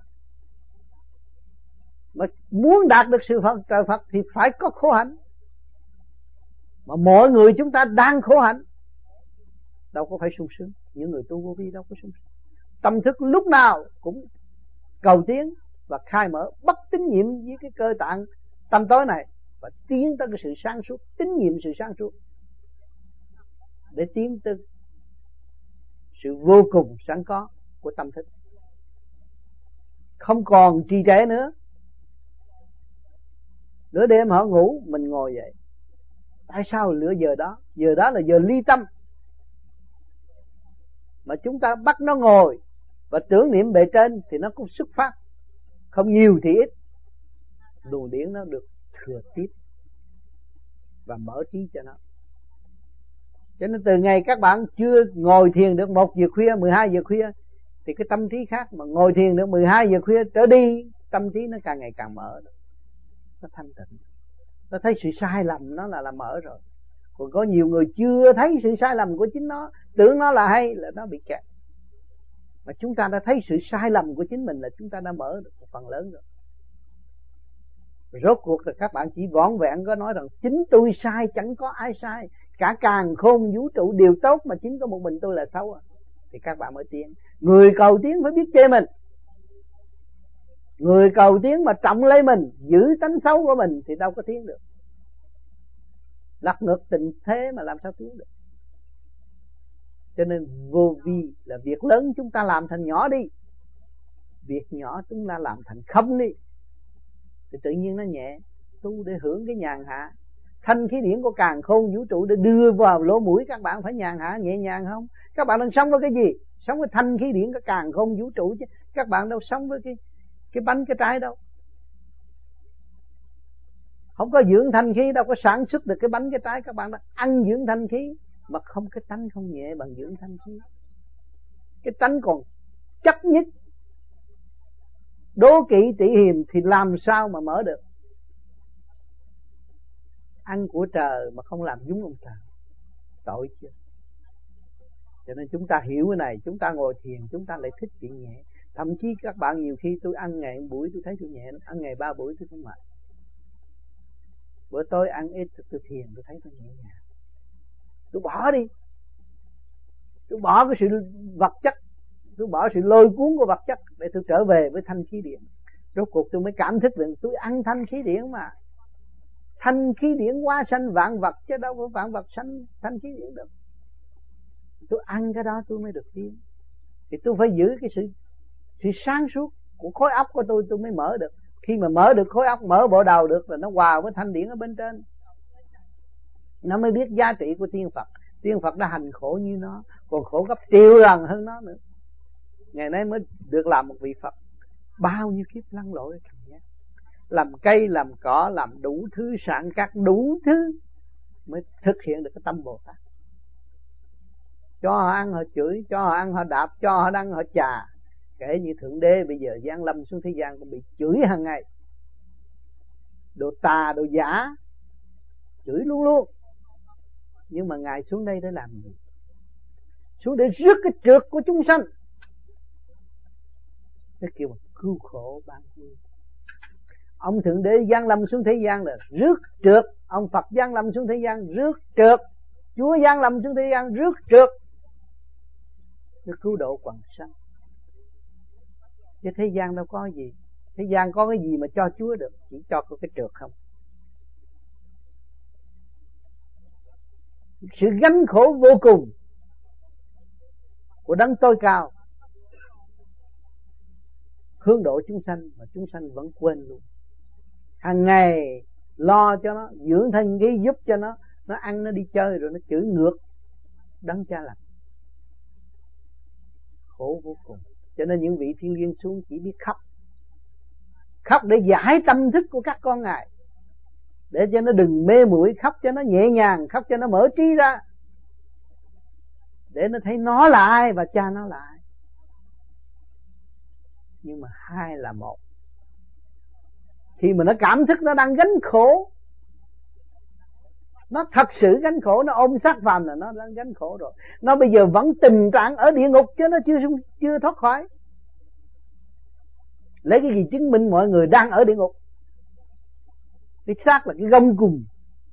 Mà muốn đạt được sự Phật, trời Phật thì phải có khổ hạnh. Mà mọi người chúng ta đang khổ hạnh, đâu có phải sung sướng. Những người tu vô vi đâu có sung sướng. Tâm thức lúc nào cũng cầu tiến và khai mở, bất tín nhiệm với cái cơ tạng tâm tối này, và tiến tới cái sự sáng suốt, tín nhiệm sự sáng suốt. để tiến tới sự vô cùng sẵn có của tâm thức. Không còn trì trệ nữa. Nửa đêm họ ngủ, mình ngồi dậy. Tại sao lựa giờ đó? Giờ đó là giờ ly tâm. Mà chúng ta bắt nó ngồi và tưởng niệm bề trên thì nó cũng xuất phát. Không nhiều thì ít, luồng điển nó được thừa tiếp và mở trí cho nó. Cho nên từ ngày các bạn chưa ngồi thiền được 1 giờ khuya, 12 giờ khuya thì cái tâm trí khác. Mà ngồi thiền được 12 giờ khuya trở đi, tâm trí nó càng ngày càng mở, nó thanh tịnh. Nó thấy sự sai lầm nó là mở rồi. Còn có nhiều người chưa thấy sự sai lầm của chính nó, tưởng nó là hay là nó bị kẹt. Mà chúng ta đã thấy sự sai lầm của chính mình là chúng ta đã mở được một phần lớn rồi. Rốt cuộc là các bạn chỉ vỏn vẹn có nói rằng chính tôi sai, chẳng có ai sai. Cả càn khôn vũ trụ đều tốt mà chính có một mình tôi là xấu. Thì các bạn mới tiến. Người cầu tiến phải biết chê mình. Người cầu tiến mà trọng lấy mình, giữ tánh xấu của mình thì đâu có tiến được. Lật ngược tình thế mà làm sao tiến được. Cho nên vô vi là việc lớn chúng ta làm thành nhỏ đi, việc nhỏ chúng ta làm thành không đi, thì tự nhiên nó nhẹ. Tu để hưởng cái nhàn hạ. Thanh khí điển của càn khôn vũ trụ để đưa vào lỗ mũi các bạn phải nhàn hạ nhẹ nhàng không? Các bạn đang sống với cái gì? Sống với thanh khí điển của càn khôn vũ trụ chứ. Các bạn đâu sống với cái bánh cái trái đâu. Không có dưỡng thanh khí đâu có sản xuất được cái bánh cái trái. Các bạn đã ăn dưỡng thanh khí mà không, cái tánh không nhẹ bằng dưỡng thanh khí. Cái tánh còn chấp nhất, đố kỵ tỉ hiềm thì làm sao mà mở được. Ăn của trời mà không làm giống ông trời, tội chứ. Cho nên chúng ta hiểu cái này, chúng ta ngồi thiền chúng ta lại thích chuyện nhẹ. Thậm chí các bạn nhiều khi tôi ăn ngày 1 buổi tôi thấy tôi nhẹ, ăn ngày 3 buổi tôi thấy mệt. Bữa tối ăn ít tôi thiền tôi thấy tôi nhẹ nhàng. Tôi bỏ đi, tôi bỏ cái sự vật chất, tôi bỏ sự lôi cuốn của vật chất để tôi trở về với thanh khí điển. Rốt cuộc tôi mới cảm thức được tôi ăn thanh khí điển mà. Thanh khí điển hóa sanh vạn vật chứ đâu có vạn vật sanh thanh khí điển được. Tôi ăn cái đó tôi mới được tiến. Thì tôi phải giữ cái sự sáng suốt của khối óc của tôi mới mở được. Khi mà mở được khối óc, mở bộ đầu được là nó hòa với thanh điển ở bên trên. Nó mới biết giá trị của tiên Phật. Tiên Phật đã hành khổ như nó, còn khổ gấp triệu lần hơn nó nữa. Ngày nay mới được làm một vị Phật. Bao nhiêu kiếp lăn lộn cảm giác. Làm cây, làm cỏ, làm đủ thứ, sản các đủ thứ mới thực hiện được cái tâm Bồ Tát. Cho họ ăn họ chửi, cho họ ăn họ đạp, cho họ ăn họ chà. Kể như Thượng Đế bây giờ giáng lâm xuống thế gian cũng bị chửi hàng ngày. Đồ tà, đồ giả, chửi luôn luôn. Nhưng mà Ngài xuống đây để làm gì? Xuống để rước cái trượt của chúng sanh. Cái kiểu mà cứu khổ ban vui. Ông Thượng Đế giáng lâm xuống thế gian là rước trượt. Ông Phật giáng lâm xuống thế gian rước trượt. Chúa giáng lâm xuống thế gian rước trượt. Để cứu độ quần sanh. Chứ thế gian đâu có gì. Thế gian có cái gì mà cho Chúa được? Chỉ cho có cái trượt không. Sự gánh khổ vô cùng của đấng tối cao hướng độ chúng sanh mà chúng sanh vẫn quên luôn. Hàng ngày lo cho nó, dưỡng thân khí giúp cho nó ăn nó đi chơi rồi nó chửi ngược đấng cha lành. Khổ vô cùng. Cho nên những vị thiên liêng xuống chỉ biết khóc. Khóc để giải tâm thức của các con Ngài. Để cho nó đừng mê muội, khóc cho nó nhẹ nhàng, khóc cho nó mở trí ra. Để nó thấy nó là ai và cha nó là ai. Nhưng mà hai là một. Khi mà nó cảm thức nó đang gánh khổ, nó thật sự gánh khổ, nó ôm xác phàm là nó đang gánh khổ rồi. Nó bây giờ vẫn tình trạng ở địa ngục chứ nó chưa thoát khỏi. Lấy cái gì chứng minh mọi người đang ở địa ngục? Cái xác là cái gông cùng,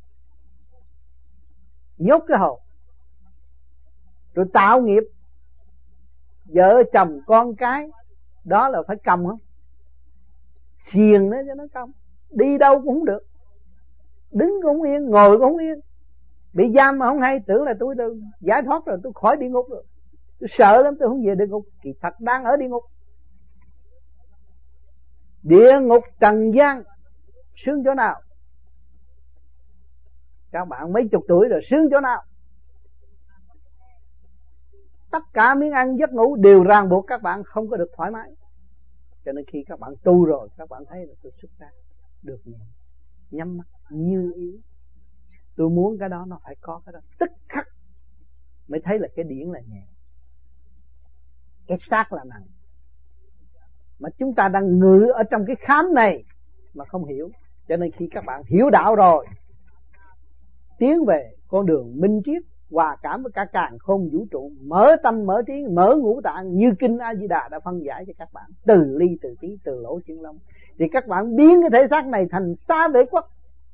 nhốt cái hồn, rồi tạo nghiệp vợ chồng con cái. Đó là phải cầm không? Xiềng nó cho nó cầm. Đi đâu cũng không được, đứng cũng không yên, ngồi cũng không yên. Bị giam mà không hay, tưởng là tôi giải thoát rồi, tôi khỏi địa ngục rồi. Tôi sợ lắm, tôi không về địa ngục. Kỳ thật đang ở địa ngục. Địa ngục trần gian sướng chỗ nào? Các bạn mấy chục tuổi rồi sướng chỗ nào? Tất cả miếng ăn giấc ngủ đều ràng buộc các bạn, không có được thoải mái. Cho nên khi các bạn tu rồi, các bạn thấy là tôi xuất ra được nhẹ, nhắm mắt như ý. Tôi muốn cái đó nó phải có cái đó, tức khắc mới thấy là cái điển là nhẹ, cái xác là nặng. Mà chúng ta đang ngự ở trong cái khám này mà không hiểu. Cho nên khi các bạn hiểu đạo rồi, tiến về con đường minh triết, hòa cảm với cả càn khôn vũ trụ, mở tâm mở trí, mở ngũ tạng như kinh A Di Đà đã phân giải cho các bạn, từ ly từ tí, từ lỗ chân lông, thì các bạn biến cái thể xác này thành xá vệ quốc,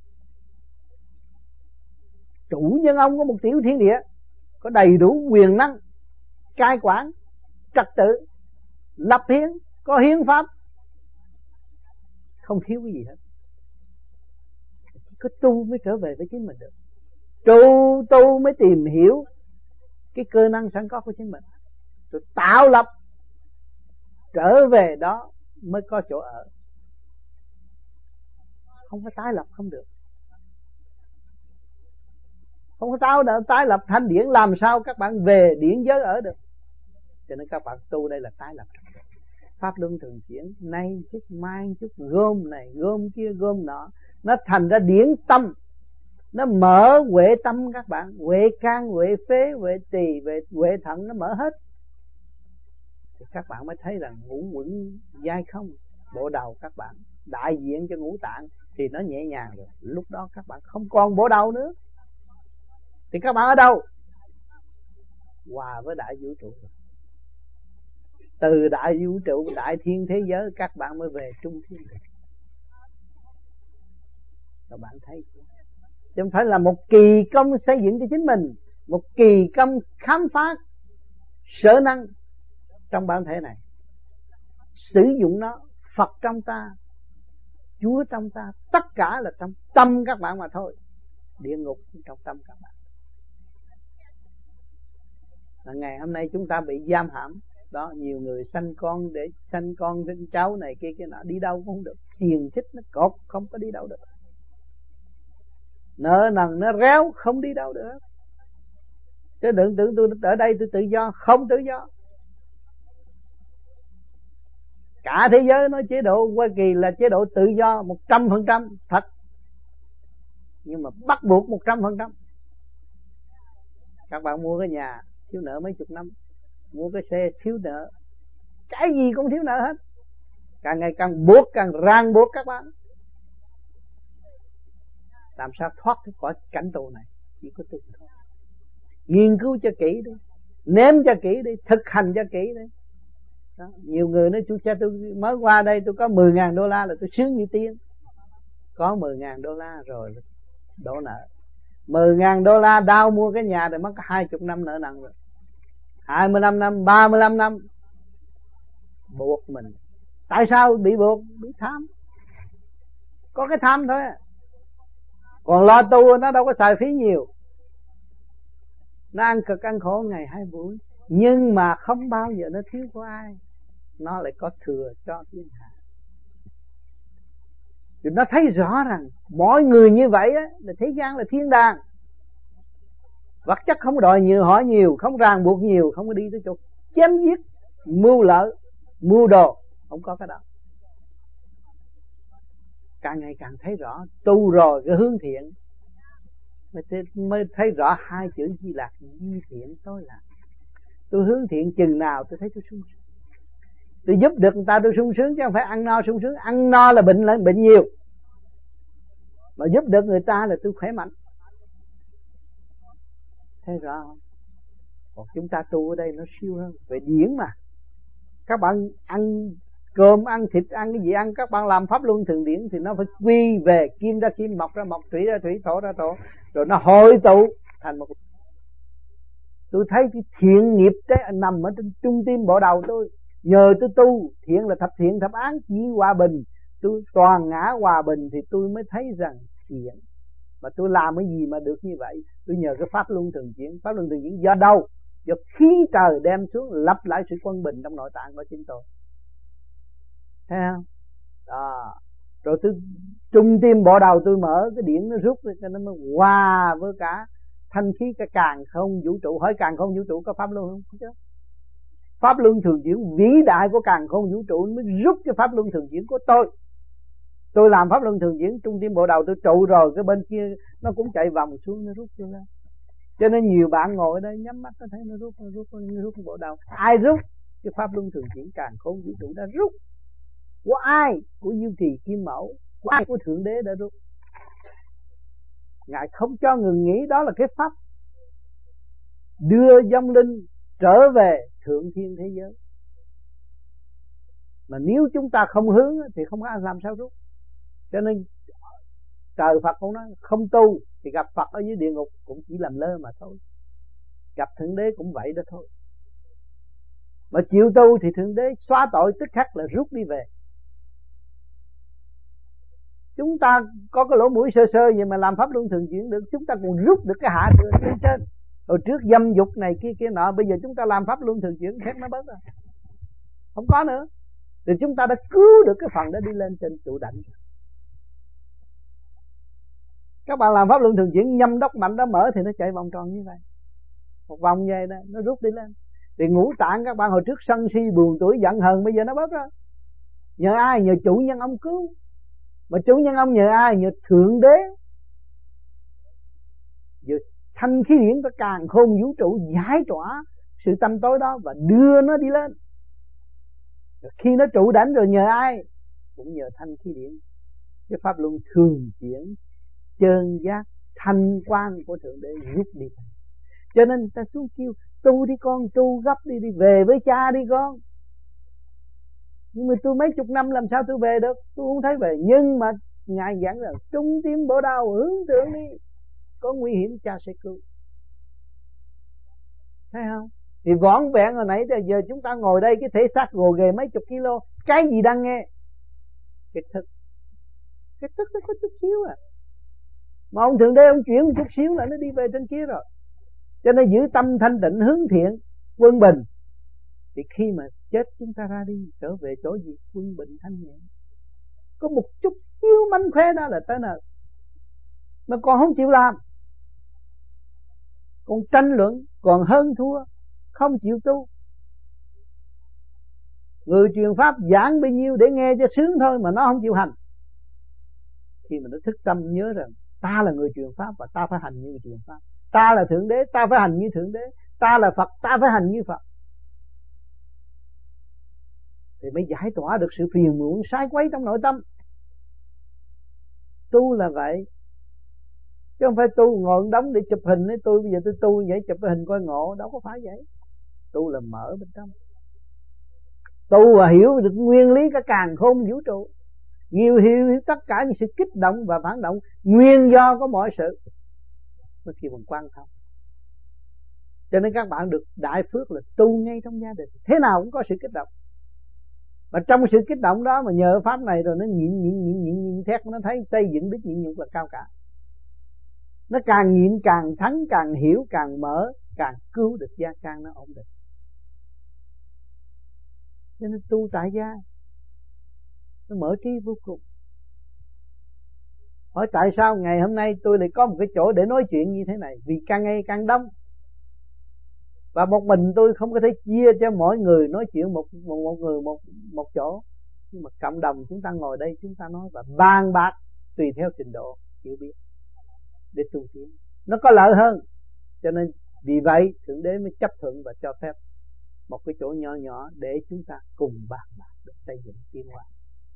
chủ nhân ông có một tiểu thiên địa, có đầy đủ quyền năng cai quản trật tự, lập hiến, có hiến pháp, không thiếu cái gì hết. Chỉ có tu mới trở về với chính mình được. Tu mới tìm hiểu cái cơ năng sẵn có của chính mình, rồi tạo lập, trở về đó mới có chỗ ở. Không có tái lập không được. Không có tái lập thanh điển, làm sao các bạn về điển giới ở được. Cho nên các bạn tu đây là tái lập. Pháp luân thường chuyển, nay chút mai chút, gom này gom kia gom nọ, nó thành ra điển tâm. Nó mở huệ tâm các bạn, huệ can, huệ phế, huệ tỳ, huệ thận, nó mở hết. Thì các bạn mới thấy rằng ngũ quẩn dai không. Bộ đầu các bạn đại diện cho ngũ tạng thì nó nhẹ nhàng rồi. Lúc đó các bạn không còn bộ đầu nữa. Thì các bạn ở đâu? Hòa với đại vũ trụ rồi. Từ đại vũ trụ, đại thiên thế giới, các bạn mới về trung thiên được. Các bạn thấy chưa? Chứ không phải là một kỳ công xây dựng cho chính mình, một kỳ công khám phá sở năng trong bản thể này. Sử dụng nó, Phật trong ta, Chúa trong ta, tất cả là trong tâm các bạn mà thôi. Địa ngục trong tâm các bạn. Là ngày hôm nay chúng ta bị giam hãm. Đó, nhiều người sanh con để sanh con sinh cháu này kia kia nọ, đi đâu cũng không được. Xiềng xích nó cột, không có đi đâu được. Nợ nần nó réo, không đi đâu được. Chứ đừng tưởng tôi ở đây tôi tự do, không tự do. Cả thế giới nói chế độ Hoa Kỳ là chế độ tự do 100%, thật. Nhưng mà bắt buộc 100%. Các bạn mua cái nhà thiếu nợ mấy chục năm, mua cái xe thiếu nợ, cái gì cũng thiếu nợ hết. Càng ngày càng buộc, càng ràng buộc các bạn. Làm sao thoát khỏi cảnh tù này? Chỉ có tu thôi. Nghiên cứu cho kỹ đi, nếm cho kỹ đi, thực hành cho kỹ đi. Đó. Nhiều người nói chú cha tôi mới qua đây tôi có 10.000 đô la là tôi sướng như tiên. Có 10.000 đô la rồi đổ nợ. 10.000 đô la đau mua cái nhà rồi mất 20 năm nợ nần rồi. 25 năm, 35 năm buộc mình. Tại sao bị buộc? Bị tham. Có cái tham thôi. Còn lo tu nó đâu có xài phí nhiều. Nó ăn cực ăn khổ ngày 2 buổi, nhưng mà không bao giờ nó thiếu của ai. Nó lại có thừa cho thiên hạ. Thì nó thấy rõ rằng mỗi người như vậy á, là thế gian là thiên đàng. Vật chất không đòi nhiều hỏi nhiều, không ràng buộc nhiều, không có đi tới chỗ chém giết, mưu lợi, mưu đồ, không có cái đó. Càng ngày càng thấy rõ, tu rồi cái hướng thiện mới thấy rõ hai chữ Di Lạc, di thiện tối lạc. Tôi hướng thiện chừng nào tôi thấy tôi sung sướng. Tôi giúp được người ta tôi sung sướng, chứ không phải ăn no sung sướng. Ăn no là bệnh nhiều, mà giúp được người ta là tôi khỏe mạnh. Thấy rõ không? Còn chúng ta tu ở đây nó siêu hơn về điển mà. Các bạn ăn cơm, ăn thịt, ăn cái gì ăn, các bạn làm pháp luân thường điển thì nó phải quy về kim ra kim, mộc ra mộc, thủy ra thủy, thổ ra thổ, rồi nó hội tụ thành một. Tôi thấy cái thiện nghiệp đấy nằm ở trên trung tim bộ đầu tôi. Nhờ tôi tu thiện là thập thiện thập ác, chí hòa bình, tôi toàn ngã hòa bình thì tôi mới thấy rằng thiện Mà tôi làm cái gì mà được như vậy? Tôi nhờ cái pháp luân thường chuyển. Pháp luân thường chuyển do đâu? Do khí trời đem xuống lập lại sự quân bình trong nội tạng của chính tôi. Thấy không? Đó. Rồi tôi trung tim bộ đầu tôi mở, cái điện nó rút cho nó mới hòa với cả thanh khí cái càn không vũ trụ. Hỏi càn không vũ trụ có pháp luân không? Chứ. Pháp luân thường chuyển vĩ đại của càn không vũ trụ mới rút cái pháp luân thường chuyển của tôi. Tôi làm pháp luân thường chuyển trung tim bộ đầu tôi trụ rồi, cái bên kia nó cũng chạy vòng xuống, nó rút cho lên. Cho nên nhiều bạn ngồi ở đây nhắm mắt nó thấy nó rút bộ đầu. Ai rút? Cái pháp luân thường chuyển càn không vũ trụ đã rút. Của ai? Của Dương Trì Kim Mẫu. Của ai? Của Thượng Đế đã rút. Ngài không cho người nghĩ đó là cái pháp đưa vong linh trở về thượng thiên thế giới. Mà nếu chúng ta không hướng thì không có ai làm sao rút. Cho nên trời Phật cũng nói không tu thì gặp Phật ở dưới địa ngục cũng chỉ làm lơ mà thôi. Gặp Thượng Đế cũng vậy đó thôi. Mà chịu tu thì Thượng Đế xóa tội tức khắc là rút đi về. Chúng ta có cái lỗ mũi sơ sơ vậy mà làm pháp luân thường chuyển được, chúng ta còn rút được cái hạ lên trên. Hồi trước dâm dục này kia nọ, bây giờ chúng ta làm pháp luân thường chuyển khác nó bớt rồi, không có nữa. Thì chúng ta đã cứu được cái phần đó đi lên trên trụ đảnh. Các bạn làm pháp luân thường chuyển nhâm đốc mạnh đó mở thì nó chạy vòng tròn như vậy, một vòng về đây nó rút đi lên. Thì ngũ tạng các bạn hồi trước sân si buồn tuổi giận hờn, bây giờ nó bớt rồi. Nhờ ai? Nhờ chủ nhân ông cứu. Mà chủ nhân ông nhờ ai? Nhờ Thượng Đế. Nhờ thanh khí điển có càn khôn vũ trụ giải tỏa sự tâm tối đó và đưa nó đi lên. Rồi khi nó trụ đảnh rồi nhờ ai? Cũng nhờ thanh khí điển. Cái pháp luân thường chuyển chân giác thanh quan của Thượng Đế rút đi. Cho nên ta xuống kêu tu đi con, tu gấp đi, đi về với cha đi con. Nhưng mà tôi mấy chục năm làm sao tôi về được? Tôi không thấy về. Nhưng mà Ngài giảng rằng trung tim bộ đầu hướng thượng đi, có nguy hiểm cha sẽ cứu. Thấy không? Thì vỏn vẹn hồi nãy giờ chúng ta ngồi đây, cái thể xác gồ ghề mấy chục kilo, cái gì đang nghe? Cái thức nó có chút xíu à. Mà ông Thượng Đế ông chuyển một chút xíu là nó đi về trên kia rồi. Cho nên giữ tâm thanh tịnh hướng thiện quân bình, thì khi mà chết chúng ta ra đi trở về chỗ gì? Quân bình thanh nhẹ. Có một chút xíu mánh khóe đó là tới nơi. Mà còn không chịu làm, còn tranh luận, còn hơn thua, không chịu tu. Người truyền pháp giảng bao nhiêu để nghe cho sướng thôi mà nó không chịu hành. Khi mà nó thức tâm nhớ rằng ta là người truyền pháp và ta phải hành như người truyền pháp. Ta là Thượng Đế, ta phải hành như Thượng Đế. Ta là Phật, ta phải hành như Phật. Thì mới giải tỏa được sự phiền muộn sai quấy trong nội tâm. Tu là vậy. Chứ không phải tu ngồi đóng để chụp hình ấy, tôi bây giờ tôi tu vậy chụp cái hình coi ngộ, đâu có phải vậy. Tu là mở bên trong. Tu và hiểu được nguyên lý cả càn khôn vũ trụ. Hiểu tất cả những sự kích động và phản động, nguyên do của mọi sự. Nó kêu bằng quan thông. Cho nên các bạn được đại phước là tu ngay trong gia đình, thế nào cũng có sự kích động. Và trong sự kích động đó mà nhờ pháp này rồi nó nhịn thét, nó thấy xây dựng đức nhịn nhục là cao cả. Nó càng nhịn càng thắng, càng hiểu càng mở, càng cứu được gia can nó ổn định. Cho nên tu tại gia nó mở trí vô cùng. Hỏi tại sao ngày hôm nay tôi lại có một cái chỗ để nói chuyện như thế này? Vì càng ngày càng đông. Và một mình tôi không có thể chia cho mỗi người nói chuyện một người một chỗ. Nhưng mà cộng đồng chúng ta ngồi đây, chúng ta nói và bàn bạc tùy theo trình độ hiểu biết để tu tiến, nó có lợi hơn. Cho nên vì vậy Thượng Đế mới chấp thuận và cho phép một cái chỗ nhỏ nhỏ để chúng ta cùng bàn bạc để xây dựng tiến hóa.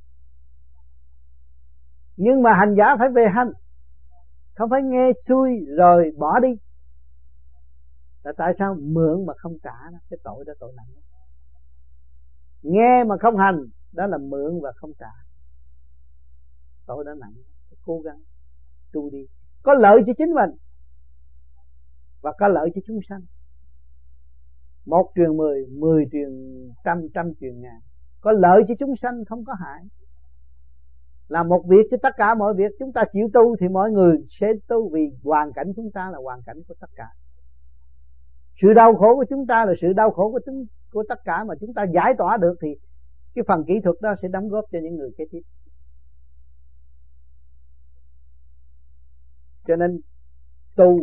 Nhưng mà hành giả phải về hành, không phải nghe xuôi rồi bỏ đi. Là tại sao? Mượn mà không trả đó, cái tội đó tội nặng đó. Nghe mà không hành, đó là mượn và không trả, tội đó nặng. Cố gắng tu đi, có lợi cho chính mình và có lợi cho chúng sanh. 1 truyền 10, 10 truyền trăm, trăm truyền ngàn. Có lợi cho chúng sanh không có hại. làm một việc cho tất cả mọi việc. Chúng ta chịu tu thì mọi người sẽ tu, vì hoàn cảnh chúng ta là hoàn cảnh của tất cả. Sự đau khổ của chúng ta là sự đau khổ của tất cả, mà chúng ta giải tỏa được thì cái phần kỹ thuật đó sẽ đóng góp cho những người kế tiếp. Cho nên tu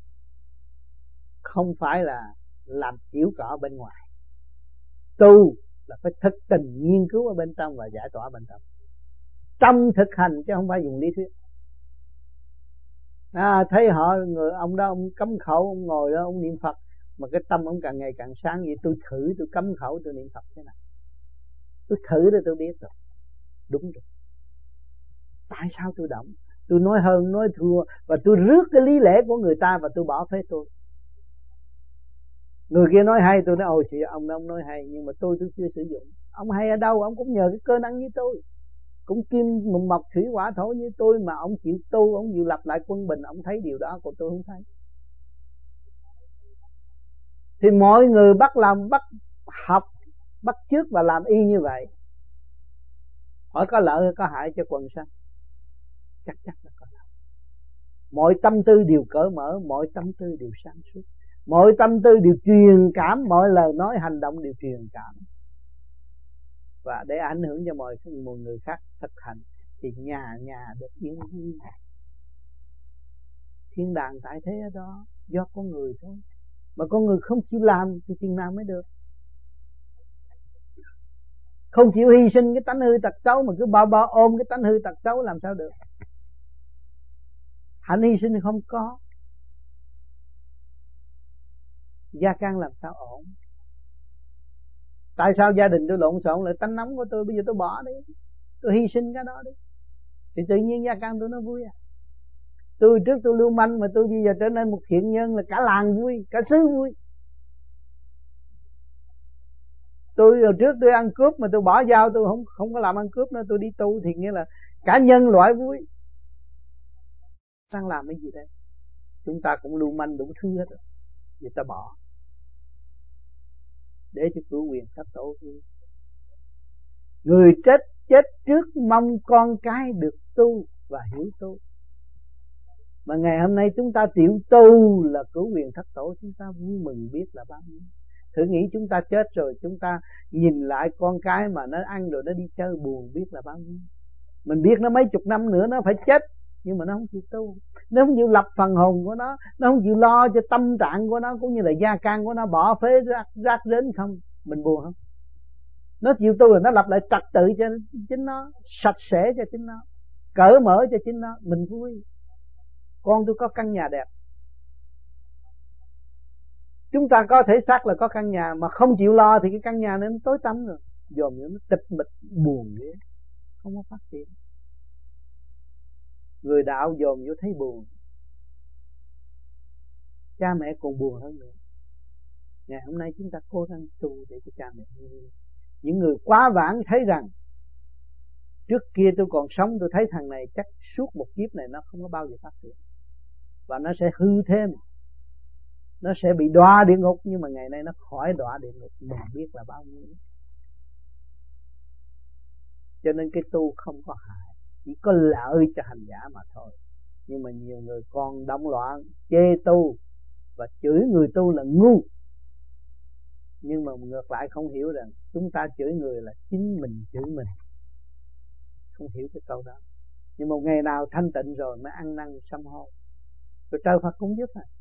không phải là làm kiểu cọ bên ngoài, tu là phải thực tình nghiên cứu ở bên trong và giải tỏa bên trong, trong thực hành chứ không phải dùng lý thuyết. Thấy họ người ông đó ông cấm khẩu, ông ngồi đó ông niệm Phật mà cái tâm ông càng ngày càng sáng, vậy tôi thử, tôi cấm khẩu tôi niệm Phật thế nào, tôi thử để tôi biết rồi, đúng rồi. Tại sao tôi động? Tôi nói hơn nói thua và tôi rước cái lý lẽ của người ta và tôi bỏ phế tôi. Người kia nói hay, tôi nói ôi chị ông đó ông nói hay, nhưng mà tôi chưa sử dụng. Ông hay ở đâu? Ông cũng nhờ cái cơ năng như tôi, cũng kim mộc thủy hỏa thổ như tôi, mà ông chịu tu, ông chịu lập lại quân bình, ông thấy điều đó của tôi không thấy. Thì mọi người bắt học, bắt chước và làm y như vậy. Hỏi có lợi hay có hại cho quần sanh? Chắc chắn là có lợi. Mọi tâm tư đều cởi mở, mọi tâm tư đều sáng suốt, mọi tâm tư đều truyền cảm, mọi lời nói hành động đều truyền cảm, và để ảnh hưởng cho mọi người khác thực hành thì nhà được yên vui. Thiên đàng tại thế ở đó do con người thôi, mà con người không chịu làm thì chừng nào mới được. Không chịu hy sinh cái tánh hư tật xấu mà cứ bao ôm cái tánh hư tật xấu làm sao được. Hạnh hy sinh không có, gia can làm sao ổn. Tại sao gia đình tôi lộn xộn lại tánh nóng của tôi, bây giờ tôi bỏ đi, tôi hy sinh cái đó đi, thì tự nhiên gia can tôi nó vui à. Tôi trước tôi lưu manh mà tôi bây giờ trở nên một thiện nhân là cả làng vui, cả xứ vui. Tôi hồi trước tôi ăn cướp mà tôi bỏ dao, tôi không có làm ăn cướp nữa, tôi đi tu thì nghĩa là cả nhân loại vui. Đang làm cái gì đây? Chúng ta cũng lưu manh đủ thứ hết rồi, người ta bỏ để cho cửu quyền thất tổ vui. Người chết trước mong con cái được tu và hiểu tu. Mà ngày hôm nay chúng ta chịu tu là cửu quyền thất tổ, chúng ta vui mừng biết là bao nhiêu. Thử nghĩ chúng ta chết rồi, chúng ta nhìn lại con cái mà nó ăn rồi nó đi chơi buồn biết là bao nhiêu. Mình biết nó mấy chục năm nữa nó phải chết, nhưng mà nó không chịu tu, nó không chịu lập phần hồn của nó không chịu lo cho tâm trạng của nó cũng như là gia can của nó, bỏ phế rác rến không. Mình buồn không? Nó chịu tu là nó lập lại trật tự cho chính nó, sạch sẽ cho chính nó, cởi mở cho chính nó, mình vui. Con tôi có căn nhà đẹp, chúng ta có thể xác là có căn nhà mà không chịu lo thì cái căn nhà nó tối tăm rồi, dòm nó tịch mịch buồn ghê, không có phát triển. Người đạo dòm vô thấy buồn, cha mẹ còn buồn hơn nữa. Ngày hôm nay chúng ta cố gắng tu để cho cha mẹ vui. Những người quá vãng thấy rằng trước kia tôi còn sống, tôi thấy thằng này chắc suốt một kiếp này nó không có bao giờ phát triển, và nó sẽ hư thêm, nó sẽ bị đọa địa ngục. Nhưng mà ngày nay nó khỏi đọa địa ngục, mình biết là bao nhiêu. Cho nên cái tu không có hại, chỉ có lợi cho hành giả mà thôi. Nhưng mà nhiều người còn động loạn, chê tu và chửi người tu là ngu. Nhưng mà ngược lại không hiểu rằng chúng ta chửi người là chính mình chửi mình, không hiểu cái câu đó. Nhưng một ngày nào thanh tịnh rồi mới ăn năn sám hối, rồi trời Phật cũng giúp à.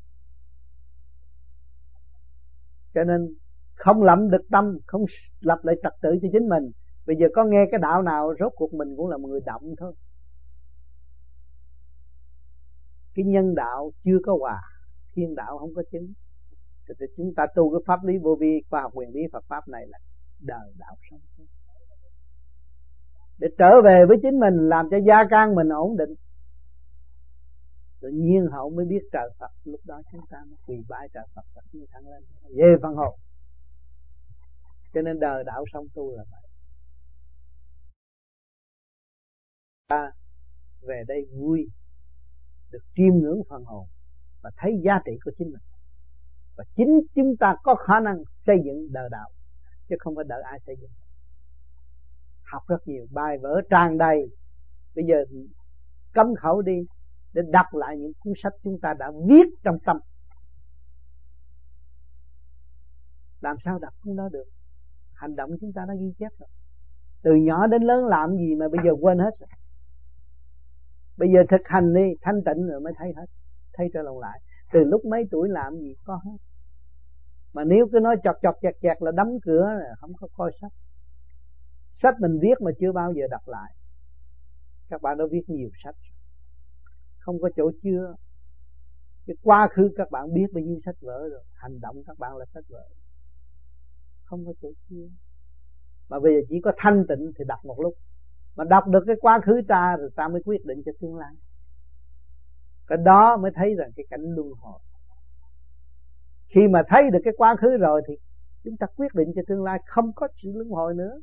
Cho nên không lậm được tâm, không lập lại trật tự cho chính mình. Bây giờ có nghe cái đạo nào rốt cuộc mình cũng là một người động thôi. Cái nhân đạo chưa có hòa, thiên đạo không có chứng. Thì chúng ta tu cái pháp lý vô vi, khoa học huyền bí Phật pháp này là đời đạo sống thôi, để trở về với chính mình, làm cho gia can mình ổn định. Tự nhiên hậu mới biết trời Phật. Lúc đó chúng ta mới quỳ bái trời Phật và tiến thẳng lên về phần hồn. Cho nên đời đạo sống tu là vậy. Ta về đây vui, được chiêm ngưỡng phần hồn và thấy giá trị của chính mình, và chính chúng ta có khả năng xây dựng đời đạo, chứ không phải đợi ai xây dựng. Học rất nhiều, bài vở tràn đầy, Bây giờ cấm khẩu đi để đọc lại những cuốn sách chúng ta đã viết trong tâm. Làm sao đọc không đó được? Hành động chúng ta đã ghi chép rồi. Từ nhỏ đến lớn làm gì mà bây giờ quên hết rồi. Bây giờ thực hành đi, thanh tịnh rồi mới thấy hết. Thấy trở lòng lại. Từ lúc mấy tuổi làm gì có hết. Mà nếu cứ nói chọt chọt chẹt chẹt là đóng cửa rồi, không có coi sách. Sách mình viết mà chưa bao giờ đọc lại. Các bạn đã viết nhiều sách, không có chỗ chứa. Cái quá khứ các bạn biết bao nhiêu sách vở rồi. Hành động các bạn là sách vở, không có chỗ chứa. Mà bây giờ chỉ có thanh tịnh thì đọc một lúc. Mà đọc được cái quá khứ ta rồi ta mới quyết định cho tương lai. Cái đó mới thấy rằng cái cảnh luân hồi. Khi mà thấy được cái quá khứ rồi thì chúng ta quyết định cho tương lai, không có sự luân hồi nữa.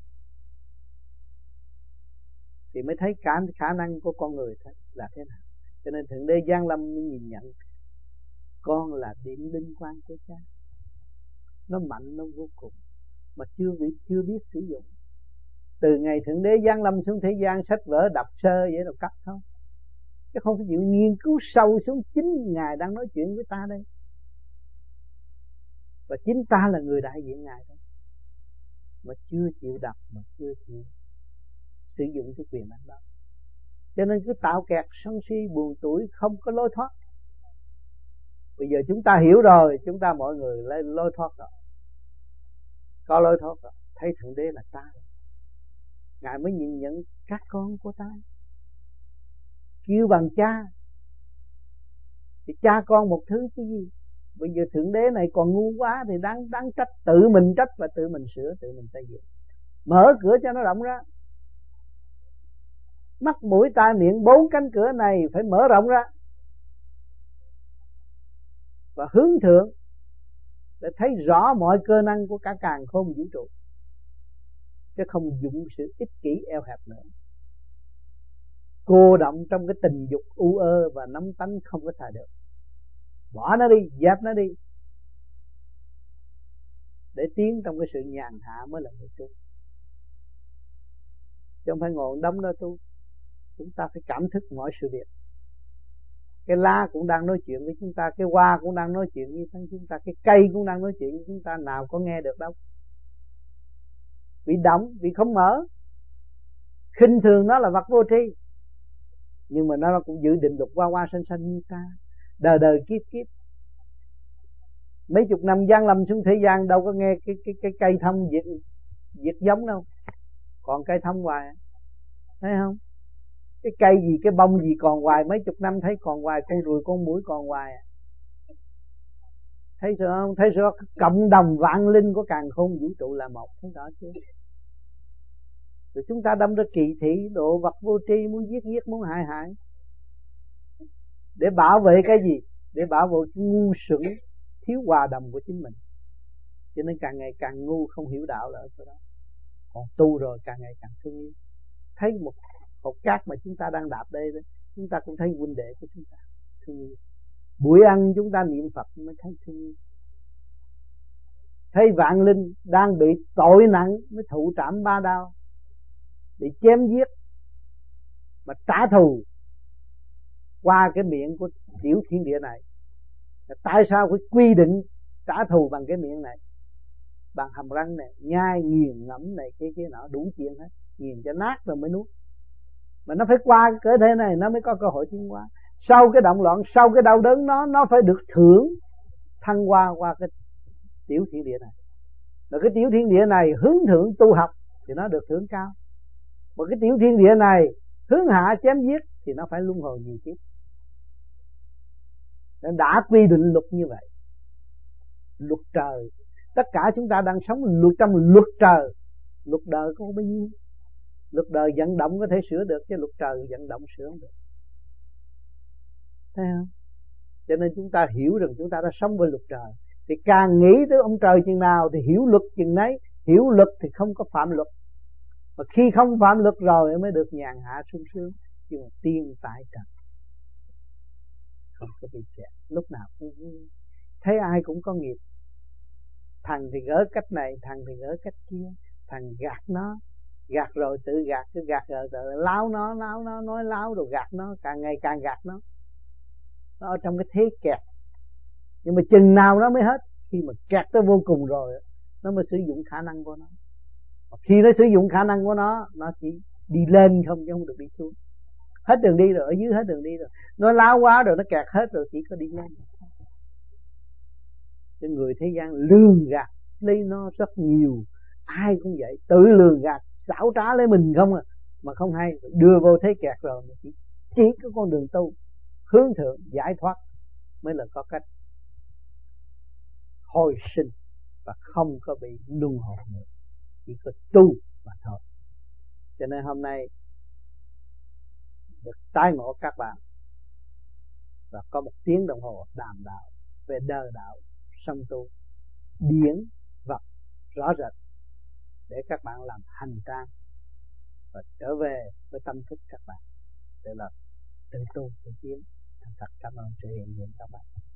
Thì mới thấy cả khả năng của con người là thế nào. Cho nên Thượng Đế giáng lâm nhìn nhận con là điểm linh quan của cha. Nó mạnh, nó vô cùng, mà chưa biết sử dụng. Từ ngày Thượng Đế giáng lâm xuống thế gian, sách vở đọc sơ vậy rồi cắt thôi, chứ không phải chịu nghiên cứu sâu xuống. Chính Ngài đang nói chuyện với ta đây, và chính ta là người đại diện Ngài đó, mà chưa chịu đọc, mà chưa chịu sử dụng cái quyền năng đó. Cho nên cứ tạo kẹt sân si buồn tủi, không có lối thoát. Bây giờ chúng ta hiểu rồi, chúng ta mọi người lên lối thoát rồi, có lối thoát rồi, thấy Thượng Đế là ta rồi. Ngài mới nhìn nhận các con của ta, kêu bằng cha. Thì cha con một thứ chứ gì. Bây giờ Thượng Đế này còn ngu quá thì đáng trách. Tự mình trách và tự mình sửa, tự mình xây dựng. Mở cửa cho nó rộng ra. Mắt mũi tai miệng 4 cánh cửa này phải mở rộng ra và hướng thượng để thấy rõ mọi cơ năng của cả càn khôn vũ trụ, chứ không dụng sự ích kỷ eo hẹp nữa. Cô động trong cái tình dục u ơ và nóng tánh không có xài được. Bỏ nó đi, dẹp nó đi, để tiến trong cái sự nhàn hạ mới là người tu. Chứ không phải ngồi đóng đó tu. Chúng ta phải cảm thức mọi sự việc. Cái lá cũng đang nói chuyện với chúng ta, cái hoa cũng đang nói chuyện với chúng ta, cái cây cũng đang nói chuyện với chúng ta, nào có nghe được đâu. Vì động, vì không mở. Khinh thường nó là vật vô tri, nhưng mà nó cũng giữ định luật qua sanh sanh như ta, đời đời kiếp kiếp. Mấy chục năm giáng lâm xuống thế gian đâu có nghe cái cây thông diệt giống đâu, còn cây thông hoài, thấy không? Cái cây gì, cái bông gì còn hoài, mấy chục năm thấy còn hoài, con ruồi con muỗi còn hoài. Thấy rõ không? Thấy rõ cộng đồng vạn linh của càn khôn vũ trụ là một, thấy rõ chưa? Rồi chúng ta đâm ra kỳ thị độ vật vô tri, muốn giết muốn hại. Để bảo vệ cái gì? Để bảo vệ ngu xuẩn, thiếu hòa đồng của chính mình. Cho nên càng ngày càng ngu, không hiểu đạo là ở chỗ đó. Còn tu rồi càng ngày càng thương yêu. Thấy một hột cát mà chúng ta đang đạp đây đó, chúng ta cũng thấy huynh đệ của chúng ta thương yêu. Buổi ăn chúng ta niệm Phật mới thấy thương yêu. Thấy vạn linh đang bị tội nặng mới thụ trảm 3 đao, bị chém giết mà trả thù qua cái miệng của tiểu thiên địa này. Tại sao phải quy định trả thù bằng cái miệng này, bằng hàm răng này, nhai nghiền ngẫm này kia nọ, đủ chuyện hết, nghiền cho nát rồi mới nuốt. Mà nó phải qua cái cơ thể này nó mới có cơ hội tiến hóa. Sau cái động loạn, sau cái đau đớn nó phải được thưởng thăng hoa qua cái tiểu thiên địa này. Rồi cái tiểu thiên địa này hướng thượng tu học thì nó được thưởng cao. Mà cái tiểu thiên địa này hướng hạ chém giết thì nó phải luân hồi nhiều kiếp. Nên đã quy định luật như vậy. Luật trời. Tất cả chúng ta đang sống trong luật trời. Luật đời có bao nhiêu? Luật đời vận động có thể sửa được, chứ luật trời vận động sửa không được. Thấy không? Cho nên chúng ta hiểu rằng chúng ta đã sống với luật trời. Thì càng nghĩ tới ông trời chừng nào thì hiểu luật chừng nấy. Hiểu luật thì không có phạm luật. Mà khi không phạm luật rồi mới được nhàn hạ sung sướng. Nhưng mà tiên tại trần, không có bị kẹt. Lúc nào cũng thấy ai cũng có nghiệp. Thằng thì gỡ cách này, thằng thì gỡ cách kia, thằng gạt nó, Gạt rồi tự gạt, cứ gạt rồi tự láo nó nói láo rồi gạt nó, càng ngày càng gạt nó ở trong cái thế kẹt. Nhưng mà chừng nào nó mới hết, khi mà kẹt tới vô cùng rồi nó mới sử dụng khả năng của nó. Mà khi nó sử dụng khả năng của nó chỉ đi lên không chứ không được đi xuống. Hết đường đi rồi, ở dưới hết đường đi rồi, nó láo quá rồi, nó kẹt hết rồi, chỉ có đi lên. Cái người thế gian lường gạt lấy nó rất nhiều, ai cũng vậy, tự lường gạt xảo trá lấy mình không à, mà không hay, đưa vô thế kẹt rồi mà chỉ có con đường tu hướng thượng giải thoát mới là có cách hồi sinh và không có bị luân hồi nữa, chỉ có tu mà thôi. Cho nên hôm nay được tái ngộ các bạn và có 1 tiếng đồng hồ đàm đạo về đời đạo song tu điển vật rõ rệt để các bạn làm hành trang và trở về với tâm thức các bạn để là tự tu tự tiến. Thành thật cảm ơn sự hiện diện các bạn.